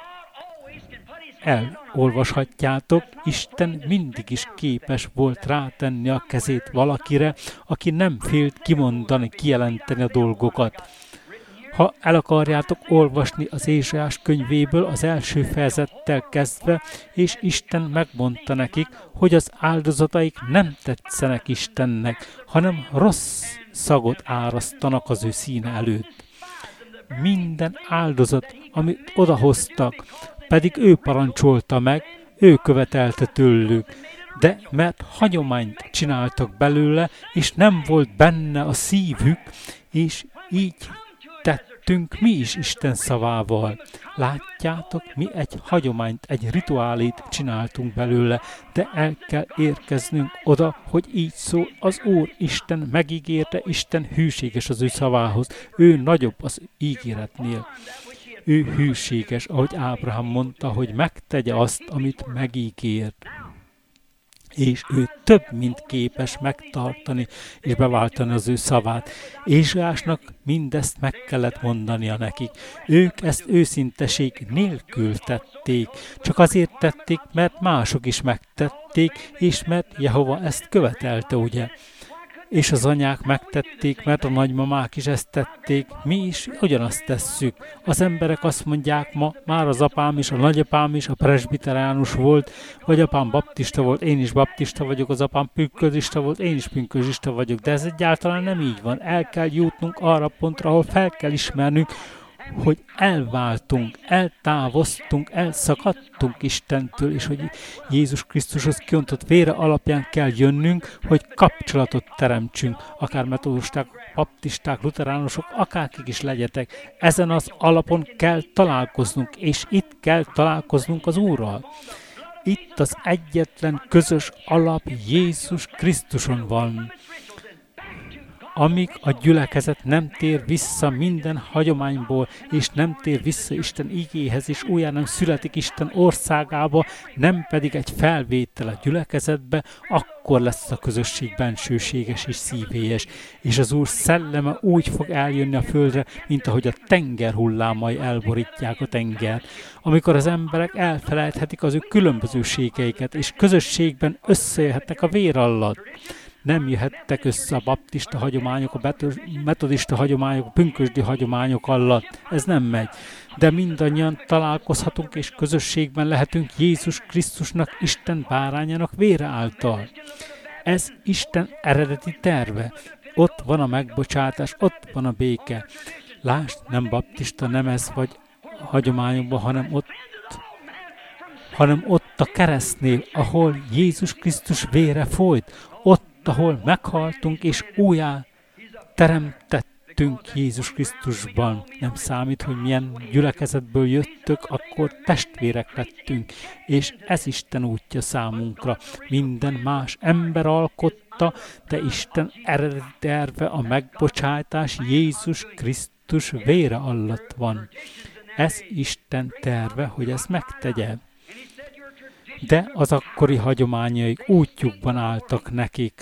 elolvashatjátok, Isten mindig is képes volt rátenni a kezét valakire, aki nem félt kimondani, kijelenteni a dolgokat. Ha el akarjátok olvasni az Ézsaiás könyvéből az első fejezettel kezdve, és Isten megmondta nekik, hogy az áldozataik nem tetszenek Istennek, hanem rossz szagot árasztanak az ő színe előtt. Minden áldozat, amit odahoztak, pedig ő parancsolta meg, ő követelte tőlük, de mert hagyományt csináltak belőle, és nem volt benne a szívük, és így tettünk mi is Isten szavával. Látjátok, mi egy hagyományt, egy rituálét csináltunk belőle, de el kell érkeznünk oda, hogy így szól az Úr. Isten megígérte, Isten hűséges az ő szavához. Ő nagyobb az ígéretnél. Ő hűséges, ahogy Ábrahám mondta, hogy megtegye azt, amit megígért. És ő több, mint képes megtartani és beváltani az ő szavát. Ézsaiásnak mindezt meg kellett mondania nekik. Ők ezt őszinteség nélkül tették. Csak azért tették, mert mások is megtették, és mert Jehova ezt követelte, ugye? És az anyák megtették, mert a nagymamák is ezt tették, mi is ugyanazt tesszük. Az emberek azt mondják ma, már az apám is, a nagyapám is, a presbiteránus volt, vagy apám baptista volt, én is baptista vagyok, az apám pünkösdista volt, én is pünkösdista vagyok, de ez egyáltalán nem így van. El kell jutnunk arra a pontra, ahol fel kell ismernünk, hogy elváltunk, eltávoztunk, elszakadtunk Istentől, és hogy Jézus Krisztushoz kiontott vére alapján kell jönnünk, hogy kapcsolatot teremtsünk, akár metodisták, baptisták, luteránusok, akárkik is legyetek. Ezen az alapon kell találkoznunk, és itt kell találkoznunk az Úrral. Itt az egyetlen közös alap Jézus Krisztuson van. Amíg a gyülekezet nem tér vissza minden hagyományból, és nem tér vissza Isten igéhez, és újjá nem születik Isten országába, nem pedig egy felvétel a gyülekezetbe, akkor lesz a közösség bensőséges és szívélyes, és az Úr szelleme úgy fog eljönni a földre, mint ahogy a tenger hullámai elborítják a tengert. Amikor az emberek elfelejthetik az ő különbözőségeiket, és közösségben összejöhetnek a vér alatt. Nem jöhettek össze a baptista hagyományok, a metodista hagyományok, a pünkösdi hagyományok alatt. Ez nem megy. De mindannyian találkozhatunk és közösségben lehetünk Jézus Krisztusnak, Isten bárányának vére által. Ez Isten eredeti terve. Ott van a megbocsátás, ott van a béke. Lásd, nem baptista, nem ez vagy hagyományokban, hanem ott a keresztnél, ahol Jézus Krisztus vére folyt, ott, ahol meghaltunk és újjá teremtettünk Jézus Krisztusban. Nem számít, hogy milyen gyülekezetből jöttök, akkor testvérek lettünk, és ez Isten útja számunkra. Minden más ember alkotta, de Isten eredeti terve, a megbocsátás Jézus Krisztus vére alatt van. Ez Isten terve, hogy ezt megtegye. De az akkori hagyományaik útjukban álltak nekik.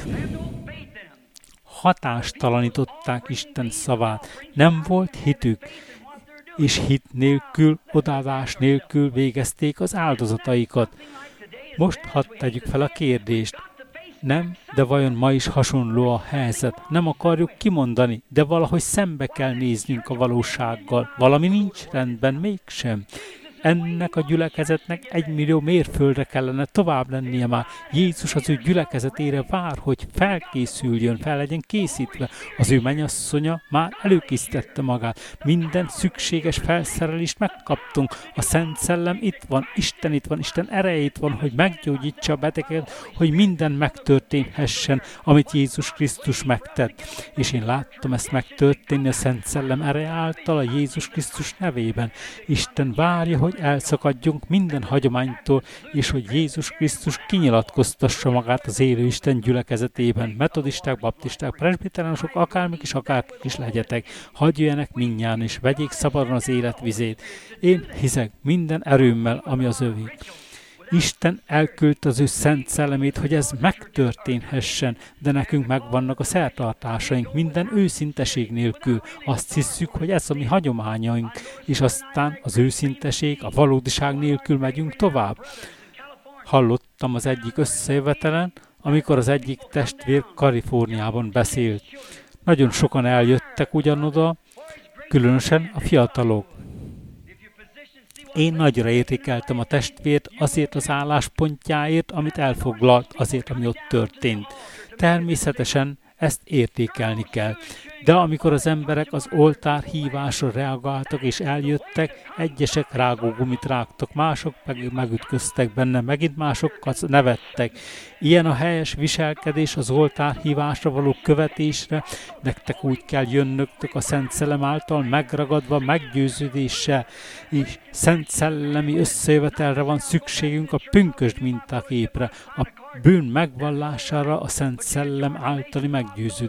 Hatástalanították Isten szavát. Nem volt hitük, és hit nélkül, odaadás nélkül végezték az áldozataikat. Most hadd tegyük fel a kérdést. Nem, de vajon ma is hasonló a helyzet? Nem akarjuk kimondani, de valahogy szembe kell néznünk a valósággal. Valami nincs rendben mégsem. Ennek a gyülekezetnek 1 millió mérföldre kellene tovább lennie már. Jézus az ő gyülekezetére vár, hogy felkészüljön, fel legyen készítve. Az ő mennyasszonya már előkészítette magát. Minden szükséges felszerelést megkaptunk. A Szent Szellem itt van, Isten ereje itt van, hogy meggyógyítsa a beteget, hogy minden megtörténhessen, amit Jézus Krisztus megtett. És én láttam ezt megtörténni a Szent Szellem ereje által, a Jézus Krisztus nevében. Isten várja, hogy elszakadjunk minden hagyománytól, és hogy Jézus Krisztus kinyilatkoztassa magát az élő Isten gyülekezetében. Metodisták, baptisták, presbiteránusok, akármik is, akárkik is legyetek. Hadd jöjjenek mindnyájan, és vegyék szabadon az élet vizét. Én hiszek minden erőmmel, ami az övé. Isten elküldte az ő szent szellemét, hogy ez megtörténhessen, de nekünk megvannak a szertartásaink minden őszinteség nélkül. Azt hisszük, hogy ez a mi hagyományaink, és aztán az őszinteség, a valódiság nélkül megyünk tovább. Hallottam az egyik összejövetelen, amikor az egyik testvér Kaliforniában beszélt. Nagyon sokan eljöttek ugyanoda, különösen a fiatalok. Én nagyra értékeltem a testvért azért az álláspontjáért, amit elfoglalt, azért, ami ott történt. Természetesen ezt értékelni kell. De amikor az emberek az oltár hívásra reagáltak és eljöttek, egyesek rágógumit rágtak, mások pedig megütköztek benne, megint másokat nevettek. Ilyen a helyes viselkedés az oltár hívásra való követésre, nektek úgy kell jönnöktök a Szent Szellem által megragadva meggyőződéssel, és Szent Szellemi összejövetelre van szükségünk a pünkösd mintaképre, a bűn megvallására, a Szent Szellem általi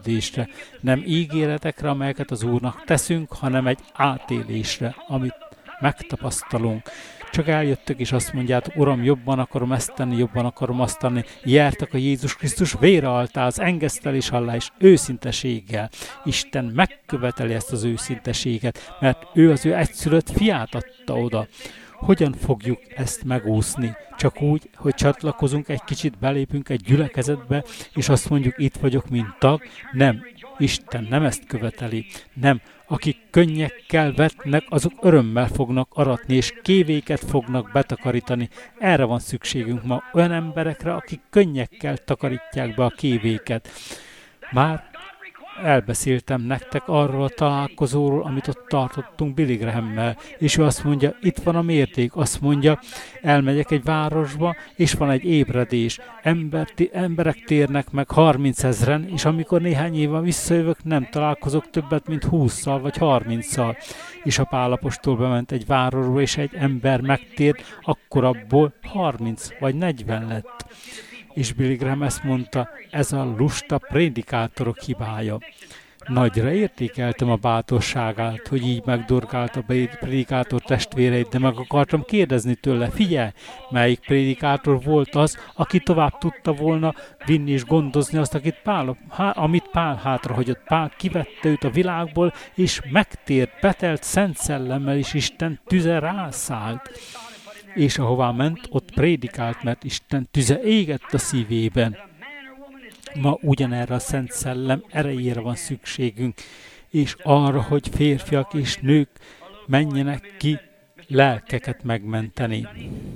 meggyőződésre. Nem ígéretekre, amelyeket az Úrnak teszünk, hanem egy átélésre, amit megtapasztalunk. Csak eljöttök és azt mondjátok, Uram, jobban akarom ezt tenni, jobban akarom azt tenni. Jártak a Jézus Krisztus vére alá, az engesztelés alá és őszinteséggel. Isten megköveteli ezt az őszinteséget, mert ő az ő egyszülött fiát adta oda. Hogyan fogjuk ezt megúszni? Csak úgy, hogy csatlakozunk egy kicsit, belépünk egy gyülekezetbe, és azt mondjuk, itt vagyok, mint tag? Nem. Isten nem ezt követeli. Nem. Akik könnyekkel vetnek, azok örömmel fognak aratni, és kévéket fognak betakarítani. Erre van szükségünk ma, olyan emberekre, akik könnyekkel takarítják be a kévéket. Már elbeszéltem nektek arról a találkozóról, amit ott tartottunk Billy Graham-mel, és ő azt mondja, itt van a mérték, azt mondja, elmegyek egy városba, és van egy ébredés, emberek térnek meg 30 000-en, és amikor néhány éve visszajövök, nem találkozok többet, mint 20-szal vagy 30-szal. És a Pál apostol bement egy városba, és egy ember megtért, akkor abból 30 vagy 40 lett. És Billy Graham ezt mondta, ez a lusta prédikátorok hibája. Nagyra értékeltem a bátorságát, hogy így megdorgált a prédikátor testvéreit, de meg akartam kérdezni tőle, figyelj, melyik prédikátor volt az, aki tovább tudta volna vinni és gondozni azt, amit Pál hátrahagyott. Pál kivette őt a világból, és megtért, betelt Szent Szellemmel, és Isten tüze rászállt. És ahová ment, ott prédikált, mert Isten tüze égett a szívében. Ma ugyanerre a Szent Szellem erejére van szükségünk, és arra, hogy férfiak és nők menjenek ki lelkeket megmenteni.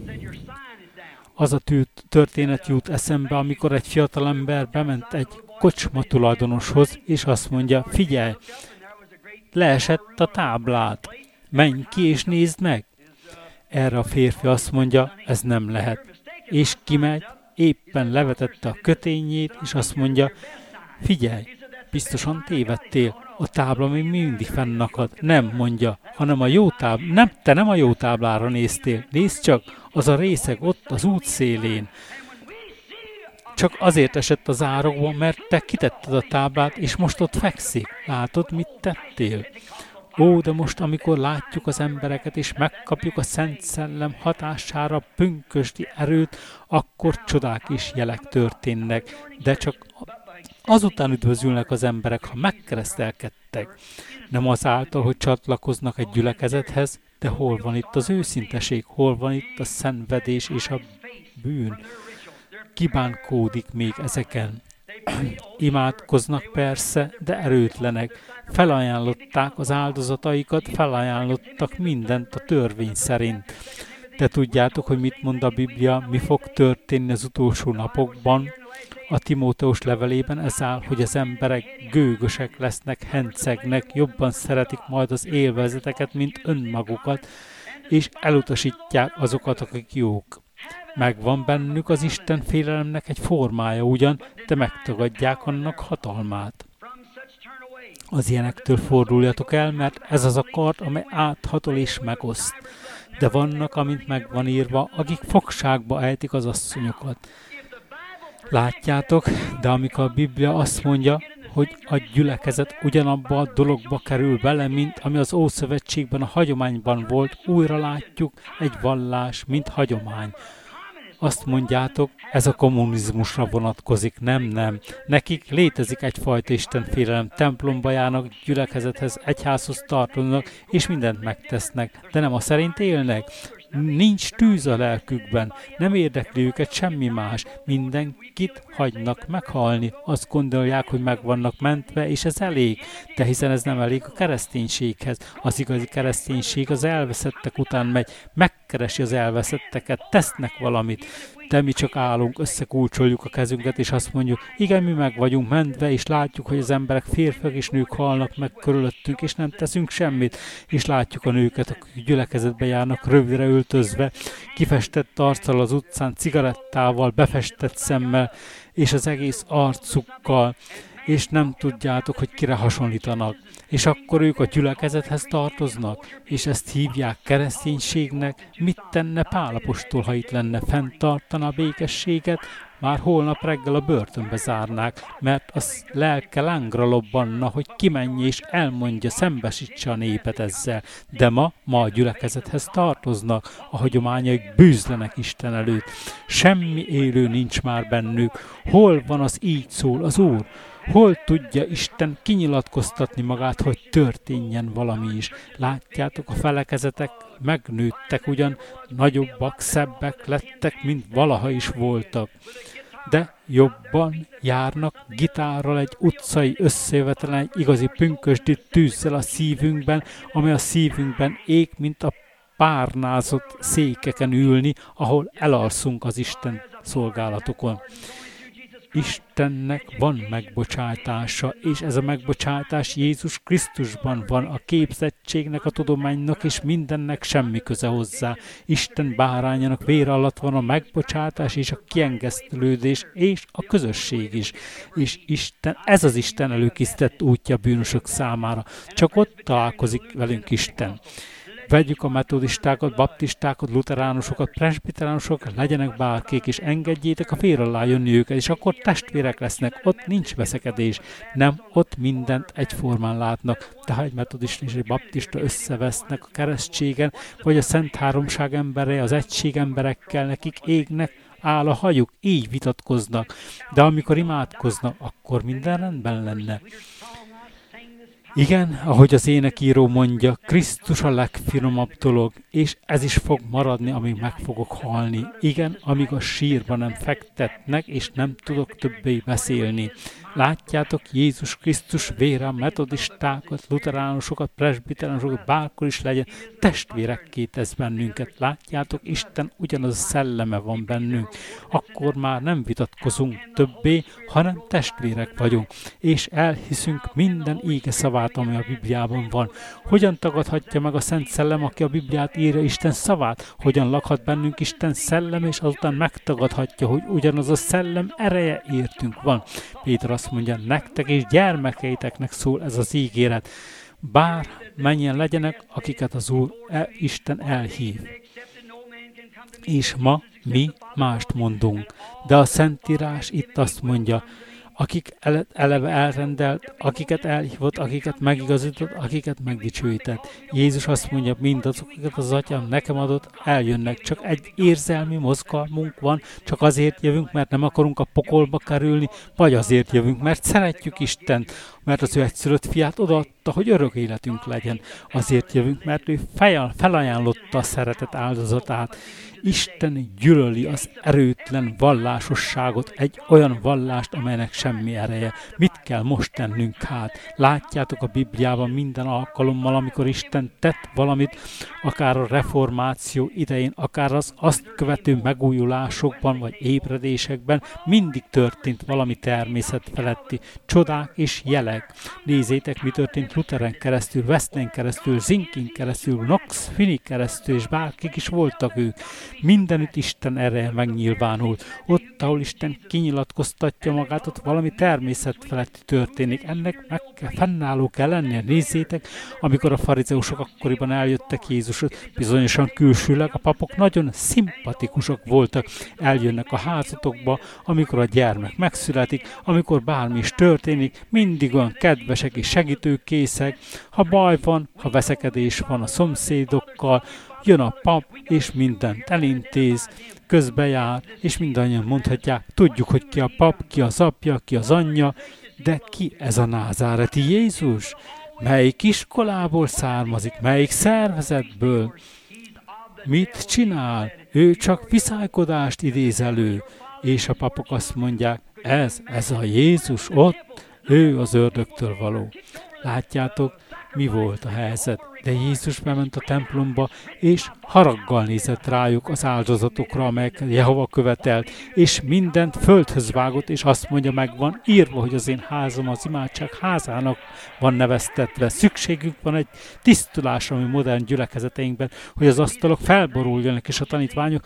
Az a történet jut eszembe, amikor egy fiatalember bement egy kocsma tulajdonoshoz, és azt mondja, figyelj, leesett a táblát, menj ki és nézd meg. Erre a férfi azt mondja, ez nem lehet. És kimegy, éppen levetette a kötényét, és azt mondja, figyelj, biztosan tévedtél, a tábla még mindig fennakad. Nem, mondja, hanem a jó tábla. Nem, te nem a jó táblára néztél. Nézd csak, az a részeg ott az út szélén. Csak azért esett az árokba, mert te kitetted a táblát, és most ott fekszik. Látod, mit tettél? Ó, de most, amikor látjuk az embereket, és megkapjuk a Szent Szellem hatására pünkösdi erőt, akkor csodák és jelek történnek. De csak azután üdvözülnek az emberek, ha megkeresztelkedtek. Nem azáltal, hogy csatlakoznak egy gyülekezethez, de hol van itt az őszinteség, hol van itt a szenvedés és a bűn. Kibánkódik még ezeken. Imádkoznak persze, de erőtlenek. Felajánlották az áldozataikat, felajánlottak mindent a törvény szerint. De tudjátok, hogy mit mond a Biblia, mi fog történni az utolsó napokban? A Timóteus levelében ez áll, hogy az emberek gőgösek lesznek, hencegnek, jobban szeretik majd az élvezeteket, mint önmagukat, és elutasítják azokat, akik jók. Megvan bennük az Isten félelemnek egy formája ugyan, de megtagadják annak hatalmát. Az ilyenektől forduljatok el, mert ez az a kard, amely áthatol és megoszt. De vannak, amint meg van írva, akik fogságba ejtik az asszonyokat. Látjátok, de amikor a Biblia azt mondja, hogy a gyülekezet ugyanabba a dologba kerül bele, mint ami az Ószövetségben a hagyományban volt, újra látjuk egy vallás, mint hagyomány. Azt mondjátok, ez a kommunizmusra vonatkozik. Nem. Nekik létezik egyfajta istenfélelem, templomba járnak, gyülekezethez, egyházhoz tartoznak, és mindent megtesznek, de nem a szerint élnek. Nincs tűz a lelkükben, nem érdekli őket semmi más, mindenkit hagynak meghalni, azt gondolják, hogy meg vannak mentve, és ez elég, de hiszen ez nem elég a kereszténységhez. Az igazi kereszténység az elveszettek után megy, megkeresi az elveszetteket, tesznek valamit, de mi csak állunk, összekulcsoljuk a kezünket, és azt mondjuk, igen, mi meg vagyunk mentve, és látjuk, hogy az emberek, férfiak és nők halnak meg körülöttünk, és nem teszünk semmit, és látjuk a nőket, akik gyülekezetbe járnak, rövidre öltözve, kifestett arccal az utcán, cigarettával, befestett szemmel, és az egész arcukkal, és nem tudjátok, hogy kire hasonlítanak. És akkor ők a gyülekezethez tartoznak, és ezt hívják kereszténységnek. Mit tenne Pál apostol, ha itt lenne? Fenntartana a békességet, már holnap reggel a börtönbe zárnák, mert az lelke lángra lobbanna, hogy kimenje és elmondja, szembesítse a népet ezzel. De ma a gyülekezethez tartoznak, a hagyományaik bűzlenek Isten előtt. Semmi élő nincs már bennük. Hol van az így szól az Úr? Hol tudja Isten kinyilatkoztatni magát, hogy történjen valami is? Látjátok, a felekezetek megnőttek ugyan, nagyobbak, szebbek lettek, mint valaha is voltak. De jobban járnak gitárral egy utcai összejövetelen, egy igazi pünkösdi tűzzel a szívünkben, amely a szívünkben ég, mint a párnázott székeken ülni, ahol elalszunk az Isten szolgálatokon. Istennek van megbocsátása, és ez a megbocsátás Jézus Krisztusban van, a képzettségnek, a tudománynak és mindennek semmi köze hozzá. Isten bárányának vére alatt van a megbocsátás és a kiengesztelődés és a közösség is. És Isten, ez az Isten előkészített útja bűnösök számára. Csak ott találkozik velünk Isten. Vegyük a metodistákat, baptistákat, luteránusokat, presbiteránusokat, legyenek bárkék, és engedjétek a fér alá jönni őket, és akkor testvérek lesznek, ott nincs veszekedés, nem, ott mindent egyformán látnak. De ha egy metodista és egy baptista összevesznek a keresztségen, vagy a Szent Háromság emberei, az egység emberekkel, nekik égnek áll a hajuk, így vitatkoznak. De amikor imádkoznak, akkor minden rendben lenne. Igen, ahogy az énekíró mondja, Krisztus a legfinomabb dolog, és ez is fog maradni, amíg meg fogok halni. Igen, amíg a sírba nem fektetnek, és nem tudok többé beszélni. Látjátok, Jézus Krisztus vére a metodistákat, luteránusokat, presbiteránusokat, bárkor is legyen, testvérekké tesz bennünket. Látjátok, Isten ugyanaz a szelleme van bennünk. Akkor már nem vitatkozunk többé, hanem testvérek vagyunk, és elhiszünk minden íge szavát, ami a Bibliában van. Hogyan tagadhatja meg a Szent Szellem, aki a Bibliát írja, Isten szavát? Hogyan lakhat bennünk Isten szellem, és azután megtagadhatja, hogy ugyanaz a szellem ereje értünk van. Péter azt mondja, nektek és gyermekeiteknek szól ez az ígéret. Bár mennyien legyenek, akiket az Úr, Isten elhív. És ma mi mást mondunk. De a Szentírás itt azt mondja, akik eleve elrendelt, akiket elhívott, akiket megigazított, akiket megdicsőített. Jézus azt mondja, mindazok, akiket az Atyám nekem adott, eljönnek. Csak egy érzelmi mozgalmunk van, csak azért jövünk, mert nem akarunk a pokolba kerülni, vagy azért jövünk, mert szeretjük Istent, mert az ő egyszülött fiát odaadta, hogy örök életünk legyen. Azért jövünk, mert ő felajánlotta a szeretet áldozatát. Isten gyűlöli az erőtlen vallásosságot, egy olyan vallást, amelynek semmi ereje. Mit kell most tennünk hát? Látjátok a Bibliában minden alkalommal, amikor Isten tett valamit, akár a reformáció idején, akár az azt követő megújulásokban vagy ébredésekben, mindig történt valami természetfeletti csodák és jelek. Nézzétek, mi történt Lutheren keresztül, Wesley keresztül, Zinkin keresztül, Knox, Finney keresztül, és bárkik is voltak ők. Mindenütt Isten ereje megnyilvánult. Ott, ahol Isten kinyilatkoztatja magát, ott valami természetfeletti történik. Ennek meg kell, fennálló kell lennie. Nézzétek, amikor a farizeusok akkoriban eljöttek Jézushoz, bizonyosan külsőleg a papok nagyon szimpatikusak voltak. Eljönnek a házatokba, amikor a gyermek megszületik, amikor bármi is történik, mindig olyan kedvesek és segítőkészek. Ha baj van, ha veszekedés van a szomszédokkal, jön a pap, és mindent elintéz, közbejár, és mindannyian mondhatják, tudjuk, hogy ki a pap, ki az apja, ki az anyja, de ki ez a názáreti Jézus? Melyik iskolából származik? Melyik szervezetből? Mit csinál? Ő csak viszálykodást idéz elő, és a papok azt mondják, ez a Jézus ott, ő az ördögtől való. Látjátok, mi volt a helyzet? De Jézus bement a templomba, és haraggal nézett rájuk az áldozatokra, amelyeket Jehova követelt, és mindent földhöz vágott, és azt mondja, meg van írva, hogy az én házam az imádság házának van neveztetve. Szükségünk van egy tisztulásra, ami modern gyülekezeteinkben, hogy az asztalok felboruljanak, és a tanítványok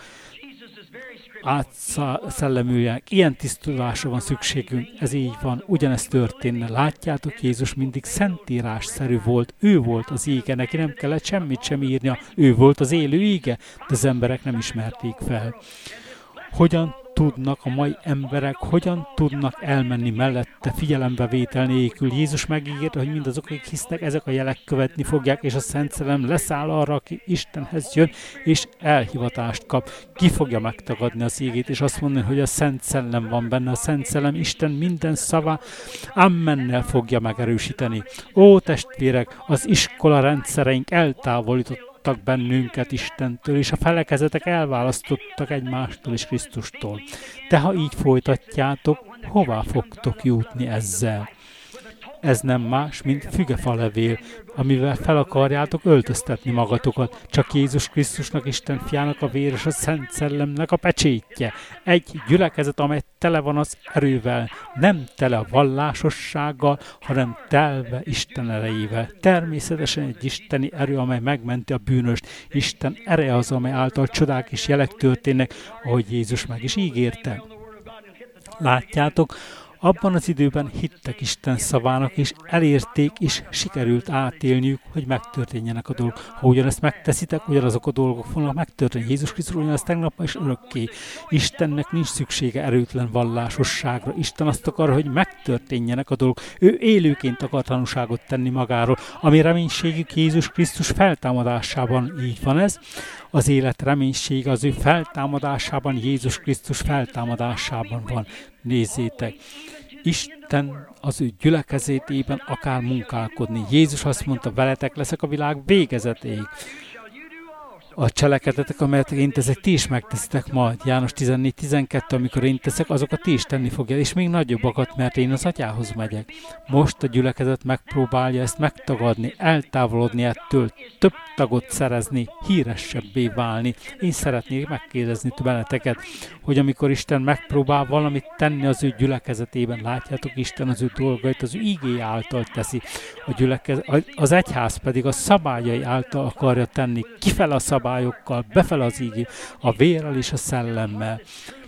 átszellemüljenek. Ilyen tisztulásra van szükségünk, ez így van, ugyanezt történne. Látjátok, Jézus mindig szentírásszerű volt, ő volt az íge, neki nem kellett semmit sem írnia, ő volt az élő íge, de az emberek nem ismerték fel. Hogyan tudnak a mai emberek, hogyan tudnak elmenni mellette figyelembevétel nélkül. Jézus megígérte, hogy mindazok, akik hisznek, ezek a jelek követni fogják, és a Szent Szellem leszáll arra, aki Istenhez jön, és elhivatást kap. Ki fogja megtagadni az ígét, és azt mondani, hogy a Szent Szellem van benne. A Szent Szellem Isten minden szava ammennel fogja megerősíteni. Ó, testvérek, az iskola rendszereink eltávolítottak bennünket Istentől, és a felekezetek elválasztottak egymástól és Krisztustól. De ha így folytatjátok, hová fogtok jutni ezzel? Ez nem más, mint fügefalevél, amivel fel akarjátok öltöztetni magatokat. Csak Jézus Krisztusnak, Isten fiának a vér és a Szent Szellemnek a pecsétje. Egy gyülekezet, amely tele van az erővel, nem tele a vallásossággal, hanem telve Isten erejével. Természetesen egy isteni erő, amely megmenti a bűnöst. Isten ereje az, amely által csodák és jelek történnek, ahogy Jézus meg is ígérte. Látjátok, abban az időben hittek Isten szavának, és elérték, és sikerült átélniük, hogy megtörténjenek a dolgok. Ha ugyanezt megteszitek, ugyanazok a dolgok fognak megtörténni. Jézus Krisztus ugyanezt tegnap és örökké. Istennek nincs szüksége erőtlen vallásosságra. Isten azt akar, hogy megtörténjenek a dolgok. Ő élőként akar tanúságot tenni magáról. Ami reménységük Jézus Krisztus feltámadásában, így van ez. Az élet reménysége az ő feltámadásában, Jézus Krisztus feltámadásában van. Nézzétek! Isten az ő gyülekezetében akár munkálkodni. Jézus azt mondta, veletek leszek a világ végezetéig. A cselekedetek, amelyet én teszek, ti is megteszitek majd. János 14-12, amikor én teszek, azokat ti is tenni fogja, és még nagyobbakat, mert én az Atyához megyek. Most a gyülekezet megpróbálja ezt megtagadni, eltávolodni ettől, több tagot szerezni, híresebbé válni. Én szeretnék megkérdezni benneteket, hogy amikor Isten megpróbál valamit tenni az ő gyülekezetében, látjátok, Isten az ő dolgait az ő ígéje által teszi. Az egyház pedig a szabályai által akarja tenni, kifele a szabályokkal, befele az ígé, a vérrel és a szellemmel.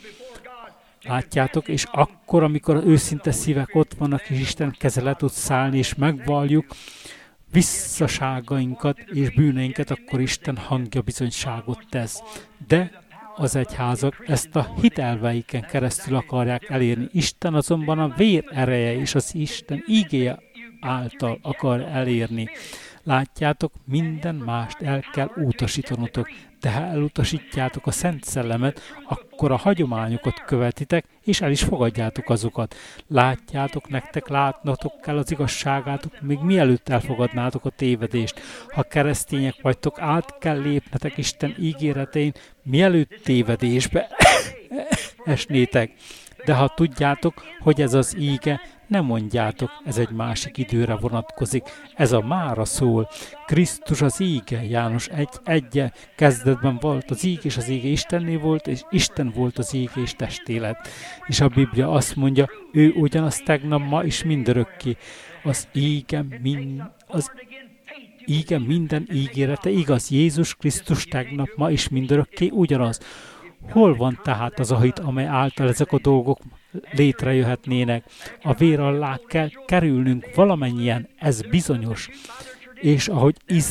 Látjátok, és akkor, amikor őszinte szívek ott vannak, és Isten keze le tud szállni, és megvalljuk visszaságainkat és bűneinket, akkor Isten hangja bizonyságot tesz. De az egyházak ezt a hitelveiken keresztül akarják elérni. Isten azonban a vér ereje és az Isten ígéje által akar elérni. Látjátok, minden mást el kell utasítanotok, de ha elutasítjátok a Szent Szellemet, akkor a hagyományokat követitek, és el is fogadjátok azokat. Látjátok, nektek látnatok kell az igazságátok, még mielőtt elfogadnátok a tévedést. Ha keresztények vagytok, át kell lépnetek Isten ígéretein, mielőtt tévedésbe esnétek. De ha tudjátok, hogy ez az íge, ne mondjátok, ez egy másik időre vonatkozik. Ez a mára szól. Krisztus az íge, János 1:1 kezdetben volt az íge, és az íge Istenné volt, és Isten volt az íge, és testé lett. És a Biblia azt mondja, ő ugyanaz tegnap, ma és mindörökké. Az íge minden ígérete igaz. Jézus Krisztus tegnap, ma és mindörökké ugyanaz. Hol van tehát az a hit, amely által ezek a dolgok létrejöhetnének? A vér alá kell kerülnünk valamennyien, ez bizonyos. És ahogy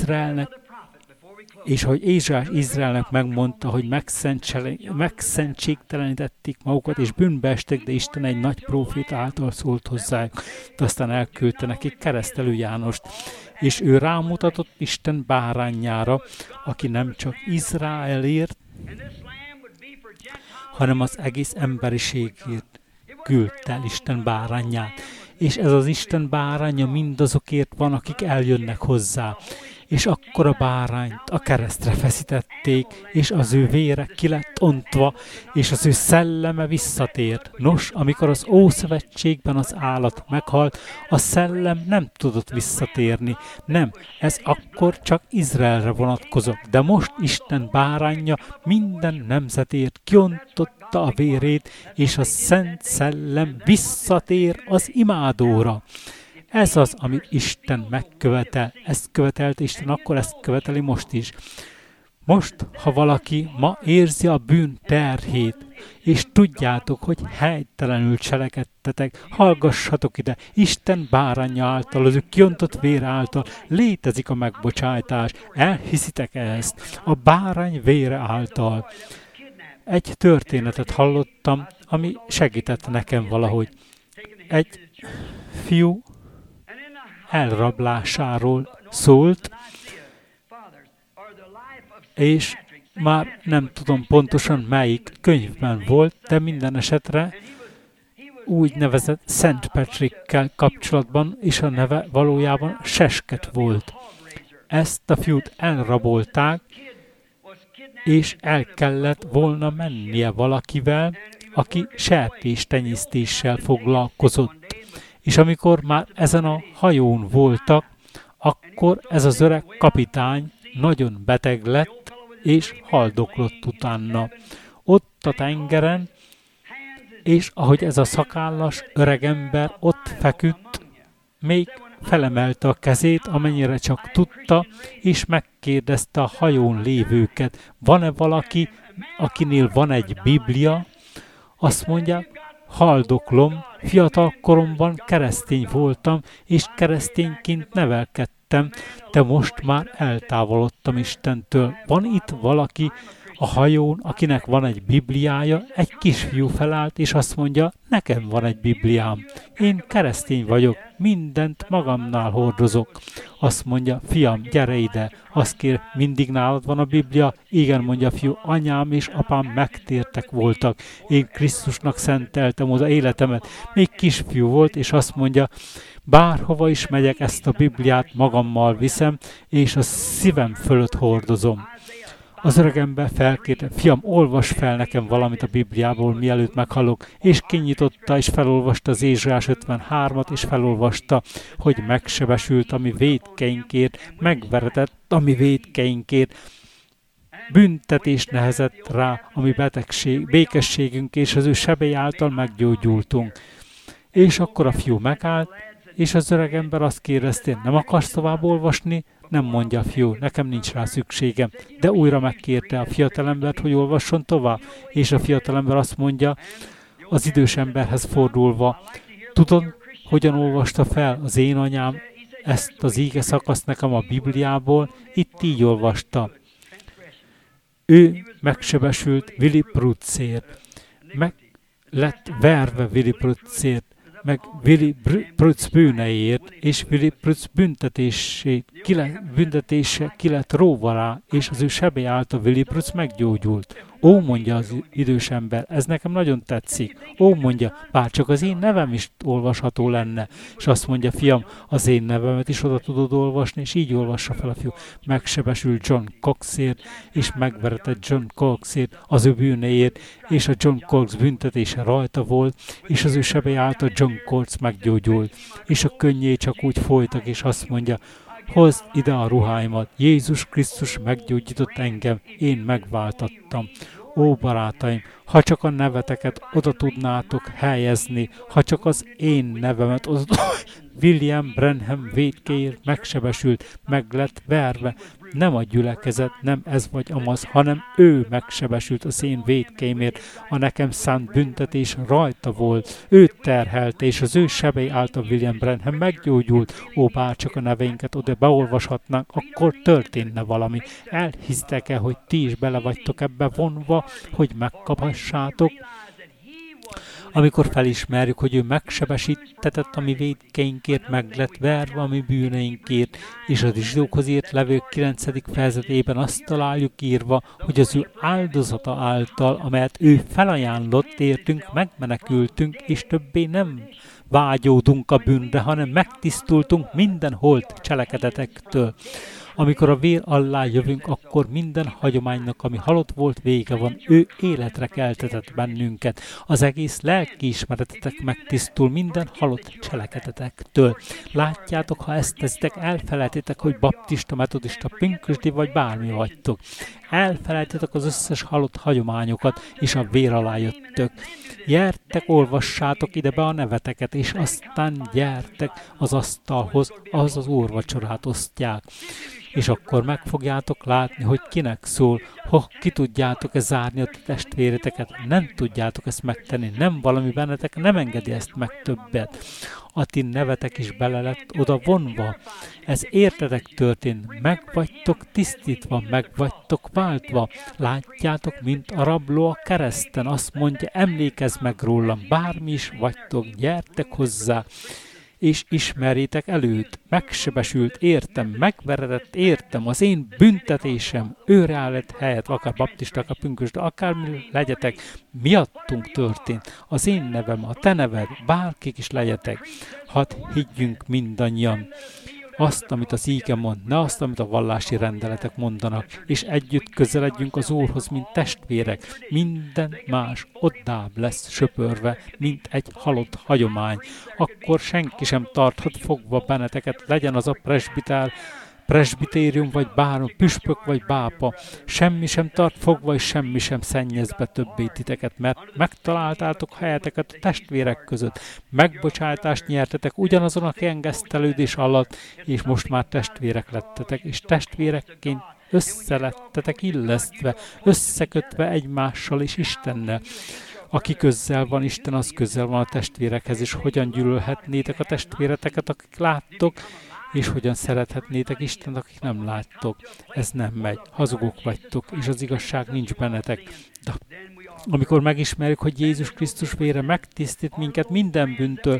Izraelnek megmondta, hogy megszentségtelenítették magukat, és bűnbe estek, de Isten egy nagy próféta által szólt hozzájuk. De aztán elküldte nekik Keresztelő Jánost. És ő rámutatott Isten bárányára, aki nem csak Izraelért, hanem az egész emberiségért küldte el Isten bárányát. És ez az Isten báránya mindazokért van, akik eljönnek hozzá. És akkor a bárányt a keresztre feszítették, és az ő vére ki lett ontva, és az ő szelleme visszatért. Nos, amikor az Ószövetségben az állat meghalt, a szellem nem tudott visszatérni. Nem, ez akkor csak Izraelre vonatkozott. De most Isten bárányja minden nemzetért kiontotta a vérét, és a Szent Szellem visszatér az imádóra. Ez az, amit Isten megkövetel. Ezt követelte Isten, akkor ezt követeli most is. Most, ha valaki ma érzi a bűn terhét, és tudjátok, hogy helytelenül cselekedtetek, hallgassatok ide, Isten báránya által, az ő kiontott vér által létezik a megbocsájtás. Elhiszitek ezt? A bárány vére által. egy történetet hallottam, ami segített nekem valahogy. Egy fiú elrablásáról szólt, és már nem tudom pontosan melyik könyvben volt, de minden esetre úgynevezett Szent Patrickkel kapcsolatban is a neve valójában Sesket volt. Ezt a fiút elrabolták, és el kellett volna mennie valakivel, aki sertéstenyésztéssel foglalkozott. És amikor már ezen a hajón voltak, akkor ez az öreg kapitány nagyon beteg lett, és haldoklott utána. Ott a tengeren, és ahogy ez a szakállas öregember ott feküdt, még felemelte a kezét, amennyire csak tudta, és megkérdezte a hajón lévőket, van-e valaki, akinél van egy Biblia? Azt mondják, haldoklom, fiatal koromban keresztény voltam, és keresztényként nevelkedtem, de most már eltávolodtam Istentől. Van itt valaki a hajón, akinek van egy Bibliája? Egy kisfiú felállt, és azt mondja, nekem van egy Bibliám. Én keresztény vagyok, mindent magamnál hordozok. Azt mondja, fiam, gyere ide. Azt kér, mindig nálad van a Biblia? Igen, mondja a fiú, anyám és apám megtértek voltak. Én Krisztusnak szenteltem oda életemet. Még kisfiú volt, és azt mondja, bárhova is megyek, ezt a Bibliát magammal viszem, és a szívem fölött hordozom. Az öregember felkérte, fiam, olvas fel nekem valamit a Bibliából, mielőtt meghallok, és kinyitotta, és felolvasta az Ézsaiás 53-at, és felolvasta, hogy megsebesült, ami vétkeinkért, megveretett, ami vétkeinkért, büntetés nehezett rá, ami békességünk, és az ő sebei által meggyógyultunk. És akkor a fiú megállt, és az öregember azt kérdezte, nem akarsz tovább olvasni? Nem, mondja a fiú, nekem nincs rá szükségem. De újra megkérte a fiatalembert, hogy olvasson tovább, és a fiatalember azt mondja, az idős emberhez fordulva, tudod, hogyan olvasta fel az én anyám ezt az íge szakaszt nekem a Bibliából? Itt így olvasta. Ő megsebesült Willy Prutzért, meg lett verve Willy Prutzért, meg Willy Prutz bűneiért, és Willy Prutz büntetése ki lett róva rá, és az ő sebei által Willy Prutz meggyógyult. Ó, mondja az idős ember, ez nekem nagyon tetszik. Ó, mondja, bárcsak az én nevem is olvasható lenne. És azt mondja, fiam, az én nevemet is oda tudod olvasni, és így olvassa fel a fiú. Megsebesült John Coxért, és megveretett John Coxért az ő bűneiért, és a John Cox büntetése rajta volt, és az ő sebei által John Cox meggyógyult. És a könnyei csak úgy folytak, és azt mondja, hozd ide a ruháimat, Jézus Krisztus meggyógyított engem, én megváltattam. Ó, barátaim, ha csak a neveteket oda tudnátok helyezni, ha csak az én nevemet oda William Branham vétkéért megsebesült, meg lett verve, nem a gyülekezet, nem ez vagy amaz, hanem ő megsebesült az én vétkéimért, a nekem szánt büntetés rajta volt, ő terhelte, és az ő sebei által William Branham meggyógyult. Ó, bárcsak a neveinket oda beolvashatnánk, akkor történne valami. Elhisztek-e, hogy ti is bele vagytok ebbe vonva, hogy megkaphassátok? Amikor felismerjük, hogy ő megsebesítetett a mi vétkeinkért, meg lett verve a mi bűneinkért, és a zsidókhoz írt levő 9. fejezetében azt találjuk írva, hogy az ő áldozata által, amelyet ő felajánlott, értünk, megmenekültünk, és többé nem vágyódunk a bűnre, hanem megtisztultunk minden holt cselekedetektől. Amikor a vér alá jövünk, akkor minden hagyománynak, ami halott volt, vége van. Ő életre keltetett bennünket. Az egész lelkiismeretetek megtisztul minden halott cselekedetektől. Látjátok, ha ezt teszitek, elfelejtitek, hogy baptista, metodista, pünkösdi vagy bármi vagytok. Elfelejtitek az összes halott hagyományokat, és a vér alá jöttök. Gyertek, olvassátok ide be a neveteket, és aztán gyertek az asztalhoz, ahhoz az úrvacsorát osztják. és akkor meg fogjátok látni, hogy kinek szól, ki tudjátok-e zárni a testvéreteket, nem tudjátok ezt megtenni, nem valami bennetek nem engedi ezt meg többet. A ti nevetek is bele lett oda vonva. Ez értetek történt, meg vagytok tisztítva, meg vagytok váltva. Látjátok, mint a rabló a kereszten, azt mondja, emlékezz meg rólam, bármi is vagytok, gyertek hozzá, és ismerjétek előtt, megsebesült értem, megveredett értem, az én büntetésem, őre lett helyett, akár baptista, akár pünkösd, akármi legyetek, miattunk történt, az én nevem, a te neved, bárkik is legyetek, hadd higgyünk mindannyian azt, amit az íge mond, ne azt, amit a vallási rendeletek mondanak, és együtt közeledjünk az Úrhoz, mint testvérek. Minden más oddább lesz söpörve, mint egy halott hagyomány. Akkor senki sem tarthat fogva benneteket, legyen az a presbitérium, vagy bármi, püspök, vagy bápa. Semmi sem tart fogva, és semmi sem szennyez be többé titeket, mert megtaláltátok helyeteket a testvérek között. Megbocsátást nyertetek ugyanazon a kiengesztelődés alatt, és most már testvérek lettetek, és testvérekként összelettetek illesztve, összekötve egymással és Istennel. Aki közel van, Isten az közel van a testvérekhez, és hogyan gyűlölhetnétek a testvéreteket, akik láttok, és hogyan szerethetnétek Istent, akik nem láttok. Ez nem megy. Hazugok vagytok, és az igazság nincs bennetek. De amikor megismerjük, hogy Jézus Krisztus vére megtisztít minket minden bűntől,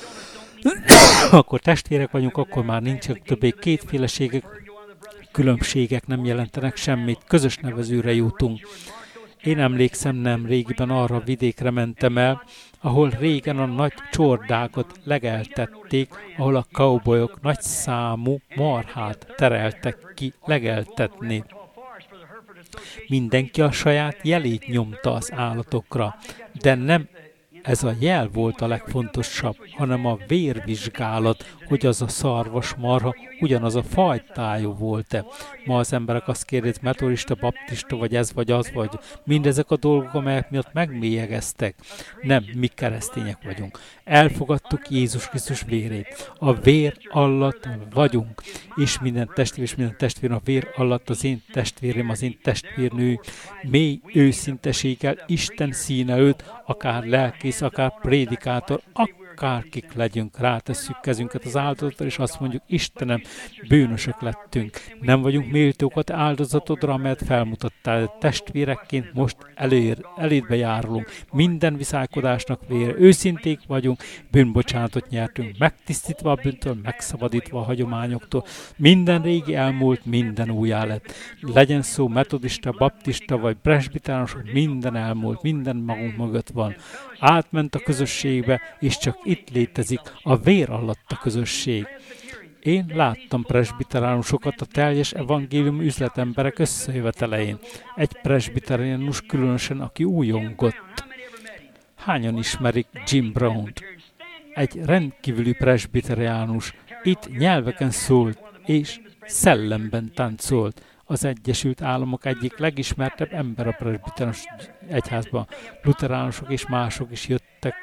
akkor testvérek vagyunk, akkor már nincsenek többé kétféleségek, különbségek nem jelentenek semmit, közös nevezőre jutunk. Én emlékszem, nem régiben arra a vidékre mentem el, ahol régen a nagy csordákat legeltették, ahol a cowboyok nagy számú marhát tereltek ki legeltetni. Mindenki a saját jelét nyomta az állatokra, de nem ez a jel volt a legfontosabb, hanem a vérvizsgálat, hogy az a szarvasmarha ugyanaz a fajtájú volt-e. Ma az emberek azt kérdezik, metodista, baptista, vagy ez, vagy az, vagy mindezek a dolgok, amelyek miatt megmélyegeztek. Nem, mi keresztények vagyunk. Elfogadtuk Jézus Krisztus vérét. A vér alatt vagyunk, és minden testvér a vér alatt az én testvérem, az én testvérnő mély őszinteséggel, Isten szín előtt, akár lelkész, akár prédikátor, akárkik legyünk, rátesszük kezünket az áldozatra, és azt mondjuk, Istenem, bűnösök lettünk. Nem vagyunk méltók a te áldozatodra, amelyet felmutattál. Testvérekként most elédbe járulunk. Minden viszálykodásnak vére. Őszinték vagyunk, bűnbocsánatot nyertünk, megtisztítva a bűntől, megszabadítva a hagyományoktól. Minden régi elmúlt, minden újjá lett. Legyen szó metodista, baptista vagy presbitánus, minden elmúlt, minden magunk mögött van. Átment a közösségbe, és csak itt létezik a vér alatt a közösség. Én láttam presbiteránusokat a teljes evangélium üzletemberek összejövetelein. Egy presbiteránus különösen, aki újongott. Hányan ismerik Jim Brown-t? Egy rendkívüli presbiteránus. Itt nyelveken szólt, és szellemben táncolt. Az Egyesült Államok egyik legismertebb ember a presbiteránus egyházban. Luteránusok és mások is jöttek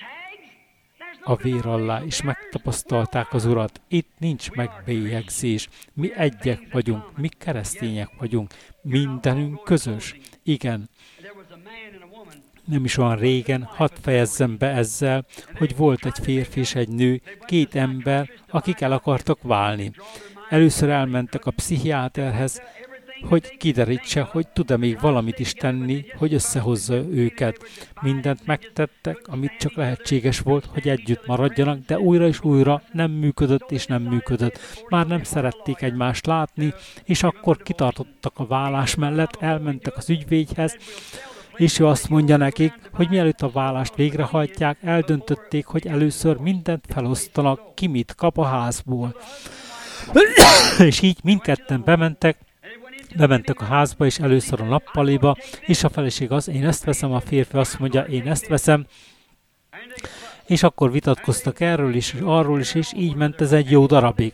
a vér alá, és megtapasztalták az Urat. Itt nincs megbélyegzés. Mi egyek vagyunk, mi keresztények vagyunk. Mindenünk közös. Igen. Nem is olyan régen, hadd fejezzem be ezzel, hogy volt egy férfi és egy nő, két ember, akik el akartak válni. Először elmentek a pszichiáterhez, hogy kiderítse, hogy tud-e még valamit is tenni, hogy összehozza őket. Mindent megtettek, amit csak lehetséges volt, hogy együtt maradjanak, de újra és újra nem működött és nem működött. Már nem szerették egymást látni, és akkor kitartottak a válás mellett, elmentek az ügyvédhez, és ő azt mondja nekik, hogy mielőtt a válást végrehajtják, eldöntötték, hogy először mindent felosztanak, ki mit kap a házból. És így mindketten bementek a házba, és először a nappaliba, és a feleség az, én ezt veszem, a férfi azt mondja, én ezt veszem, és akkor vitatkoztak erről is, és arról is, és így ment ez egy jó darabig.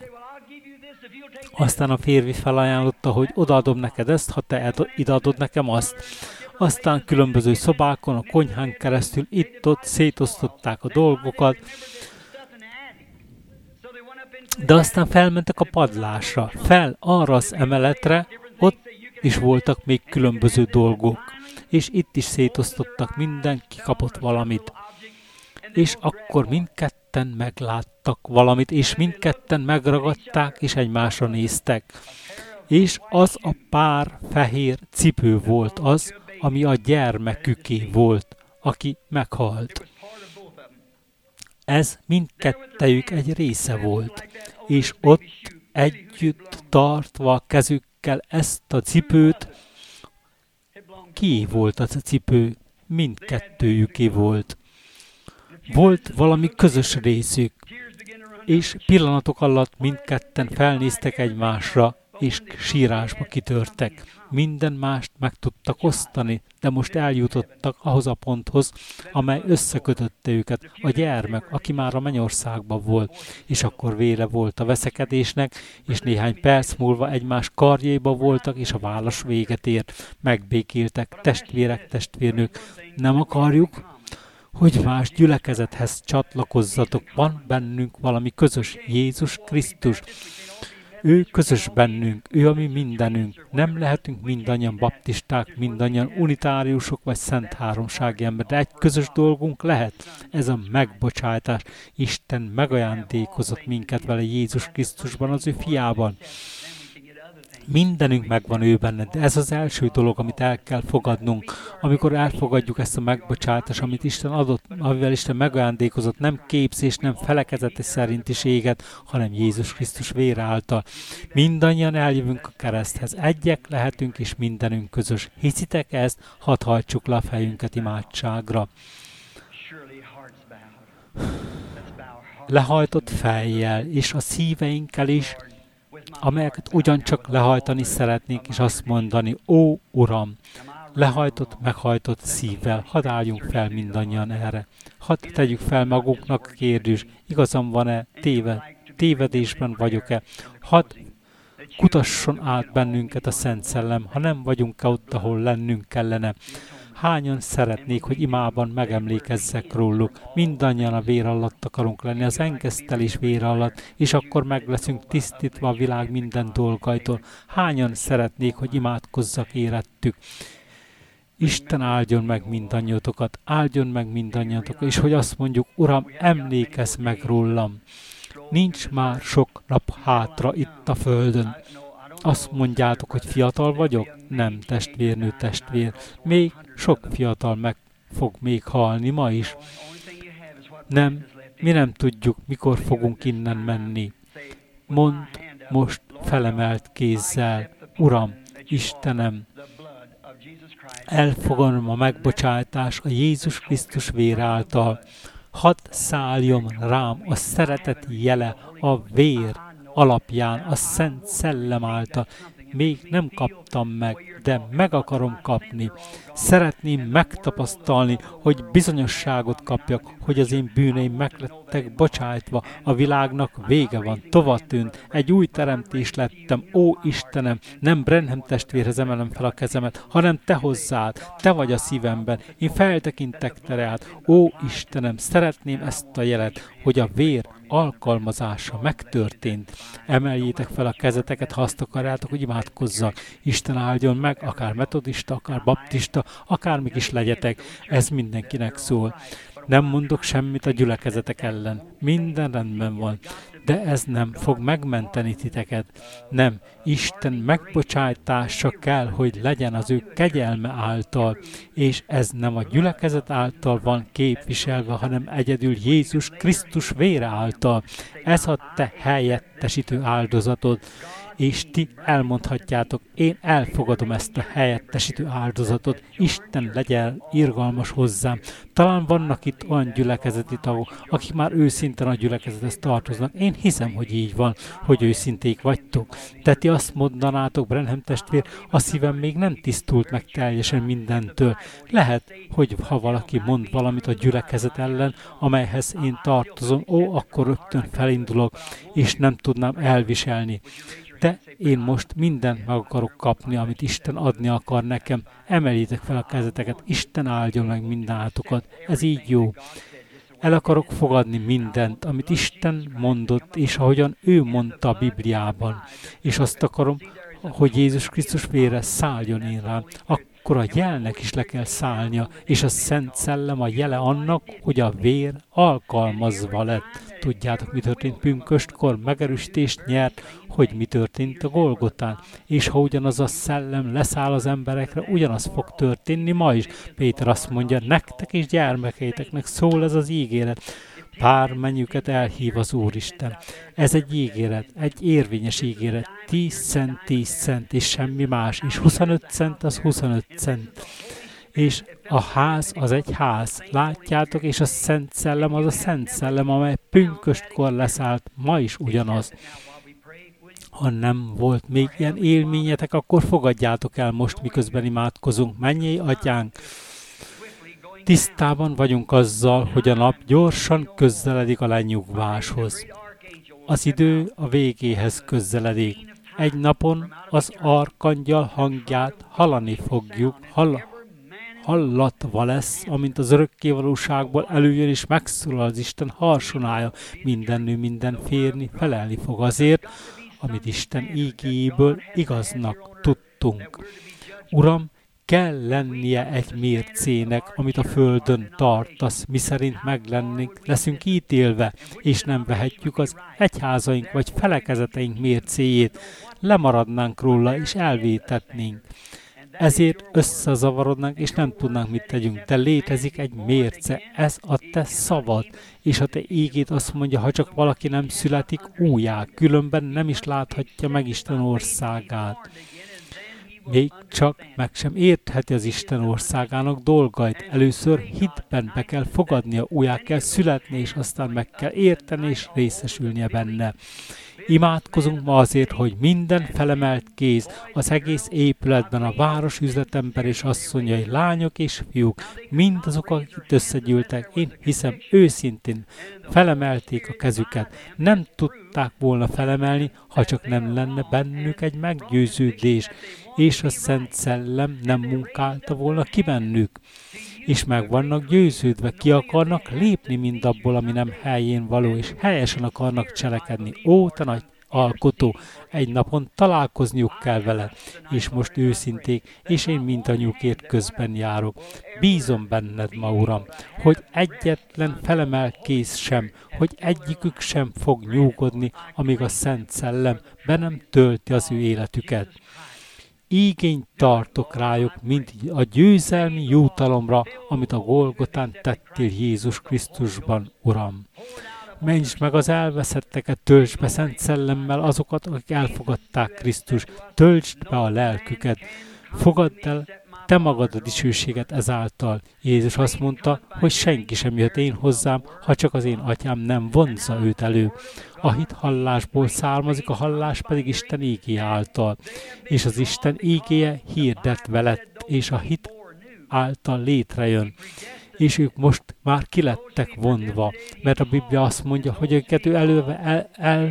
Aztán a férfi felajánlotta, hogy odaadom neked ezt, ha te ideadod nekem azt. Aztán különböző szobákon, a konyhán keresztül itt-ott szétosztották a dolgokat, De aztán felmentek a padlásra, fel arra az emeletre, ott is voltak még különböző dolgok, és itt is szétosztottak, mindenki kapott valamit. És akkor mindketten megláttak valamit, és mindketten megragadták, és egymásra néztek. És az a pár fehér cipő volt az, ami a gyermeküké volt, aki meghalt. Ez mindkettejük egy része volt, és ott együtt tartva a kezükkel ezt a cipőt, kié volt az a cipő? Mindkettőjüké volt. Volt valami közös részük, és pillanatok alatt mindketten felnéztek egymásra, és sírásba kitörtek. Minden mást meg tudtak osztani, de most eljutottak ahhoz a ponthoz, amely összekötötte őket, a gyermek, aki már a mennyországban volt, és akkor vége volt a veszekedésnek, és néhány perc múlva egymás karjaiba voltak, és a válasz véget ért. Megbékéltek, testvérek, testvérnők. Nem akarjuk, hogy más gyülekezethez csatlakozzatok. Van bennünk valami közös, Jézus Krisztus. Ő közös bennünk, ő a mi mindenünk. Nem lehetünk mindannyian baptisták, mindannyian unitáriusok vagy szent háromsági ember, de egy közös dolgunk lehet. Ez a megbocsátás. Isten megajándékozott minket vele Jézus Krisztusban, az ő fiában. Mindenünk megvan ő benne, de ez az első dolog, amit el kell fogadnunk. Amikor elfogadjuk ezt a megbocsátást, amit Isten adott, amivel Isten megajándékozott, nem képzés, nem felekezete szerintiséget, hanem Jézus Krisztus vére által. Mindannyian eljövünk a kereszthez, egyek lehetünk, és mindenünk közös. Hiszitek ezt? Hadd hajtsuk le a fejünket imádságra. Lehajtott fejjel, és a szíveinkkel is, amelyeket ugyancsak lehajtani szeretnénk, és azt mondani, ó, Uram, lehajtott, meghajtott szívvel, hadd álljunk fel mindannyian erre. Hadd tegyük fel magunknak a kérdés, igazam van-e, tévedésben vagyok-e? Hadd kutasson át bennünket a Szent Szellem, ha nem vagyunk-e ott, ahol lennünk kellene. Hányan szeretnék, hogy imában megemlékezzek róluk. Mindannyian a vér alatt akarunk lenni, az engesztelés vér alatt, és akkor meg leszünk tisztítva a világ minden dolgaitól. Hányan szeretnék, hogy imádkozzak érettük. Isten áldjon meg mindannyiatokat, áldjon meg mindannyiatokat, és hogy azt mondjuk, Uram, emlékezz meg rólam. Nincs már sok nap hátra itt a földön. Azt mondjátok, hogy fiatal vagyok? Nem, testvérnő, testvér. Még sok fiatal meg fog még halni ma is. Nem, mi nem tudjuk, mikor fogunk innen menni. Mondd most felemelt kézzel, Uram, Istenem, elfogadom a megbocsátást a Jézus Krisztus vér által. Hadd szálljon rám a szeretet jele, a vér alapján, a Szent Szellem által. Még nem kaptam meg, de meg akarom kapni. Szeretném megtapasztalni, hogy bizonyosságot kapjak, hogy az én bűneim meglettek bocsájtva, a világnak vége van, tovatűnt, egy új teremtés lettem, ó Istenem, nem Branham testvérhez emelem fel a kezemet, hanem te hozzád, te vagy a szívemben, én feltekintek te rád, ó Istenem, szeretném ezt a jelet, hogy a vér alkalmazása megtörtént. Emeljétek fel a kezeteket, ha azt akarjátok, hogy imádkozzak. Isten áldjon meg, akár metodista, akár baptista, akármik is legyetek. Ez mindenkinek szól. Nem mondok semmit a gyülekezetek ellen. Minden rendben van. De ez nem fog megmenteni titeket. Nem. Isten megbocsájtása kell, hogy legyen az ő kegyelme által. És ez nem a gyülekezet által van képviselve, hanem egyedül Jézus Krisztus vére által. Ez a te helyettesítő áldozatod. És ti elmondhatjátok, én elfogadom ezt a helyettesítő áldozatot, Isten legyen irgalmas hozzám. Talán vannak itt olyan gyülekezeti tagok, akik már őszintén a gyülekezethez tartoznak. Én hiszem, hogy így van, hogy őszinték vagytok. De ti azt mondanátok, Branham testvér, a szívem még nem tisztult meg teljesen mindentől. Lehet, hogy ha valaki mond valamit a gyülekezet ellen, amelyhez én tartozom, akkor rögtön felindulok, és nem tudnám elviselni. De én most mindent meg akarok kapni, amit Isten adni akar nekem. Emeljétek fel a kezeteket, Isten áldjon meg mindenátokat. Ez így jó. El akarok fogadni mindent, amit Isten mondott, és ahogyan ő mondta a Bibliában. És azt akarom, hogy Jézus Krisztus vére szálljon én rám. Akkor a jelnek is le kell szállnia, és a Szent Szellem a jele annak, hogy a vér alkalmazva lett. Tudjátok, mi történt pünköstkor? Megerősítést nyert, hogy mi történt a Golgotán. És ha ugyanaz a szellem leszáll az emberekre, ugyanaz fog történni ma is. Péter azt mondja, nektek és gyermekeiteknek szól ez az ígéret. Bármennyüket elhív az Úristen. Ez egy ígéret, egy érvényes ígéret. 10 cent, és semmi más. És 25 cent az 25 cent. És a ház az egy ház. Látjátok, és a Szent Szellem az a Szent Szellem, amely pünköstkor leszállt, ma is ugyanaz. Ha nem volt még ilyen élményetek, akkor fogadjátok el most, miközben imádkozunk. Mennyei Atyánk, tisztában vagyunk azzal, hogy a nap gyorsan közeledik a lenyugváshoz. Az idő a végéhez közeledik. Egy napon az arkangyal hangját hallani fogjuk, hallatva lesz, amint az örökkévalóságból előjön és megszólal az Isten harsonája. Minden nő, minden férni felelni fog azért, amit Isten ígéjéből igaznak tudtunk. Uram, kell lennie egy mércének, amit a földön tartasz, miszerint leszünk ítélve, és nem vehetjük az egyházaink vagy felekezeteink mércéjét, lemaradnánk róla és elvétetnénk. Ezért összezavarodnánk, és nem tudnánk, mit tegyünk. De létezik egy mérce, ez a te szavad, és a te ígéd azt mondja, ha csak valaki nem születik újjá, különben nem is láthatja meg Isten országát. Még csak meg sem értheti az Isten országának dolgait. Először hitben be kell fogadnia, újjá kell születni, és aztán meg kell érteni és részesülnie benne. Imádkozunk ma azért, hogy minden felemelt kéz az egész épületben, a város üzletember és asszonyai, lányok és fiúk, mindazok, akik összegyűltek, én hiszem őszintén felemelték a kezüket. Nem tudták volna felemelni, ha csak nem lenne bennük egy meggyőződés, és a Szent Szellem nem munkálta volna ki bennük. És meg vannak győződve, ki akarnak lépni mindabból, ami nem helyén való, és helyesen akarnak cselekedni. Ó, te nagy alkotó, egy napon találkozniuk kell vele, és most őszinték, és én mindannyiukért közben járok. Bízom benned ma, Uram, hogy egyetlen felemel kéz sem, hogy egyikük sem fog nyugodni, amíg a Szent Szellem be nem tölti az ő életüket. Igényt tartok rájuk, mint a győzelmi jutalomra, amit a Golgotán tettél Jézus Krisztusban, Uram. Mentsd meg az elveszetteket, töltsd be Szent Szellemmel azokat, akik elfogadták Krisztust, töltsd be a lelküket, fogadd el te magad a dicsőséget ezáltal. Jézus azt mondta, hogy senki sem jöhet én hozzám, ha csak az én atyám nem vonzza őt elő. A hit hallásból származik, a hallás pedig Isten ígéje által. És az Isten ígéje hirdetve lett, és a hit által létrejön. És ők most már kilettek vonva, mert a Biblia azt mondja, hogy őket ő előve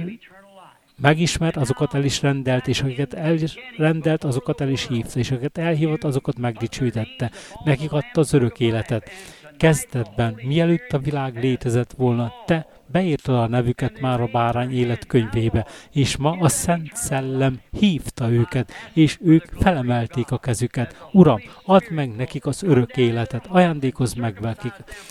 megismert, azokat el is rendelt, és akiket elrendelt, azokat el is hívta, és akiket elhívott, azokat megdicsőítette. Nekik adta az örök életet. Kezdetben, mielőtt a világ létezett volna, te beírtad a nevüket már a bárány életkönyvébe, és ma a Szent Szellem hívta őket, és ők felemelték a kezüket. Uram, add meg nekik az örök életet, ajándékozz meg nekik.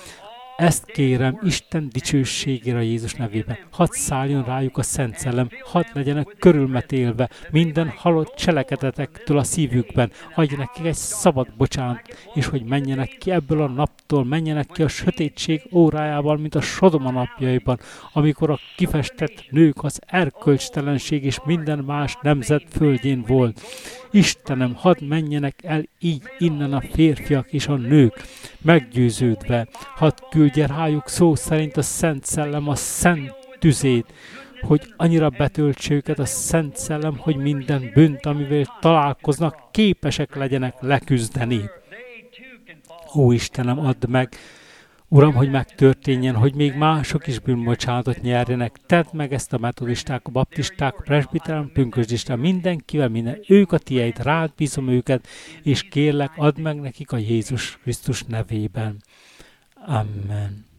Ezt kérem Isten dicsőségére Jézus nevében. Hadd szálljon rájuk a Szent Szellem, hadd legyenek körülmetélve minden halott cselekedetektől a szívükben. Adj nekik egy szabad bocsánat, és hogy menjenek ki ebből a naptól, menjenek ki a sötétség órájában, mint a Sodoma napjaiban, amikor a kifestett nők az erkölcstelenség és minden más nemzet földjén volt. Istenem, hadd menjenek el így innen a férfiak és a nők, meggyőződve, hadd küldje rájuk szó szerint a Szent Szellem a szent tüzét, hogy annyira betöltse őket a Szent Szellem, hogy minden bűnt, amivel találkoznak, képesek legyenek leküzdeni. Ó Istenem, add meg, Uram, hogy megtörténjen, hogy még mások is bűnbocsánatot nyerjenek. Tedd meg ezt a metodisták, a baptisták, a presbiterán, pünkösdisták, mindenkivel, minden. Ők a tieid, rád bízom őket, és kérlek, add meg nekik a Jézus Krisztus nevében. Amen.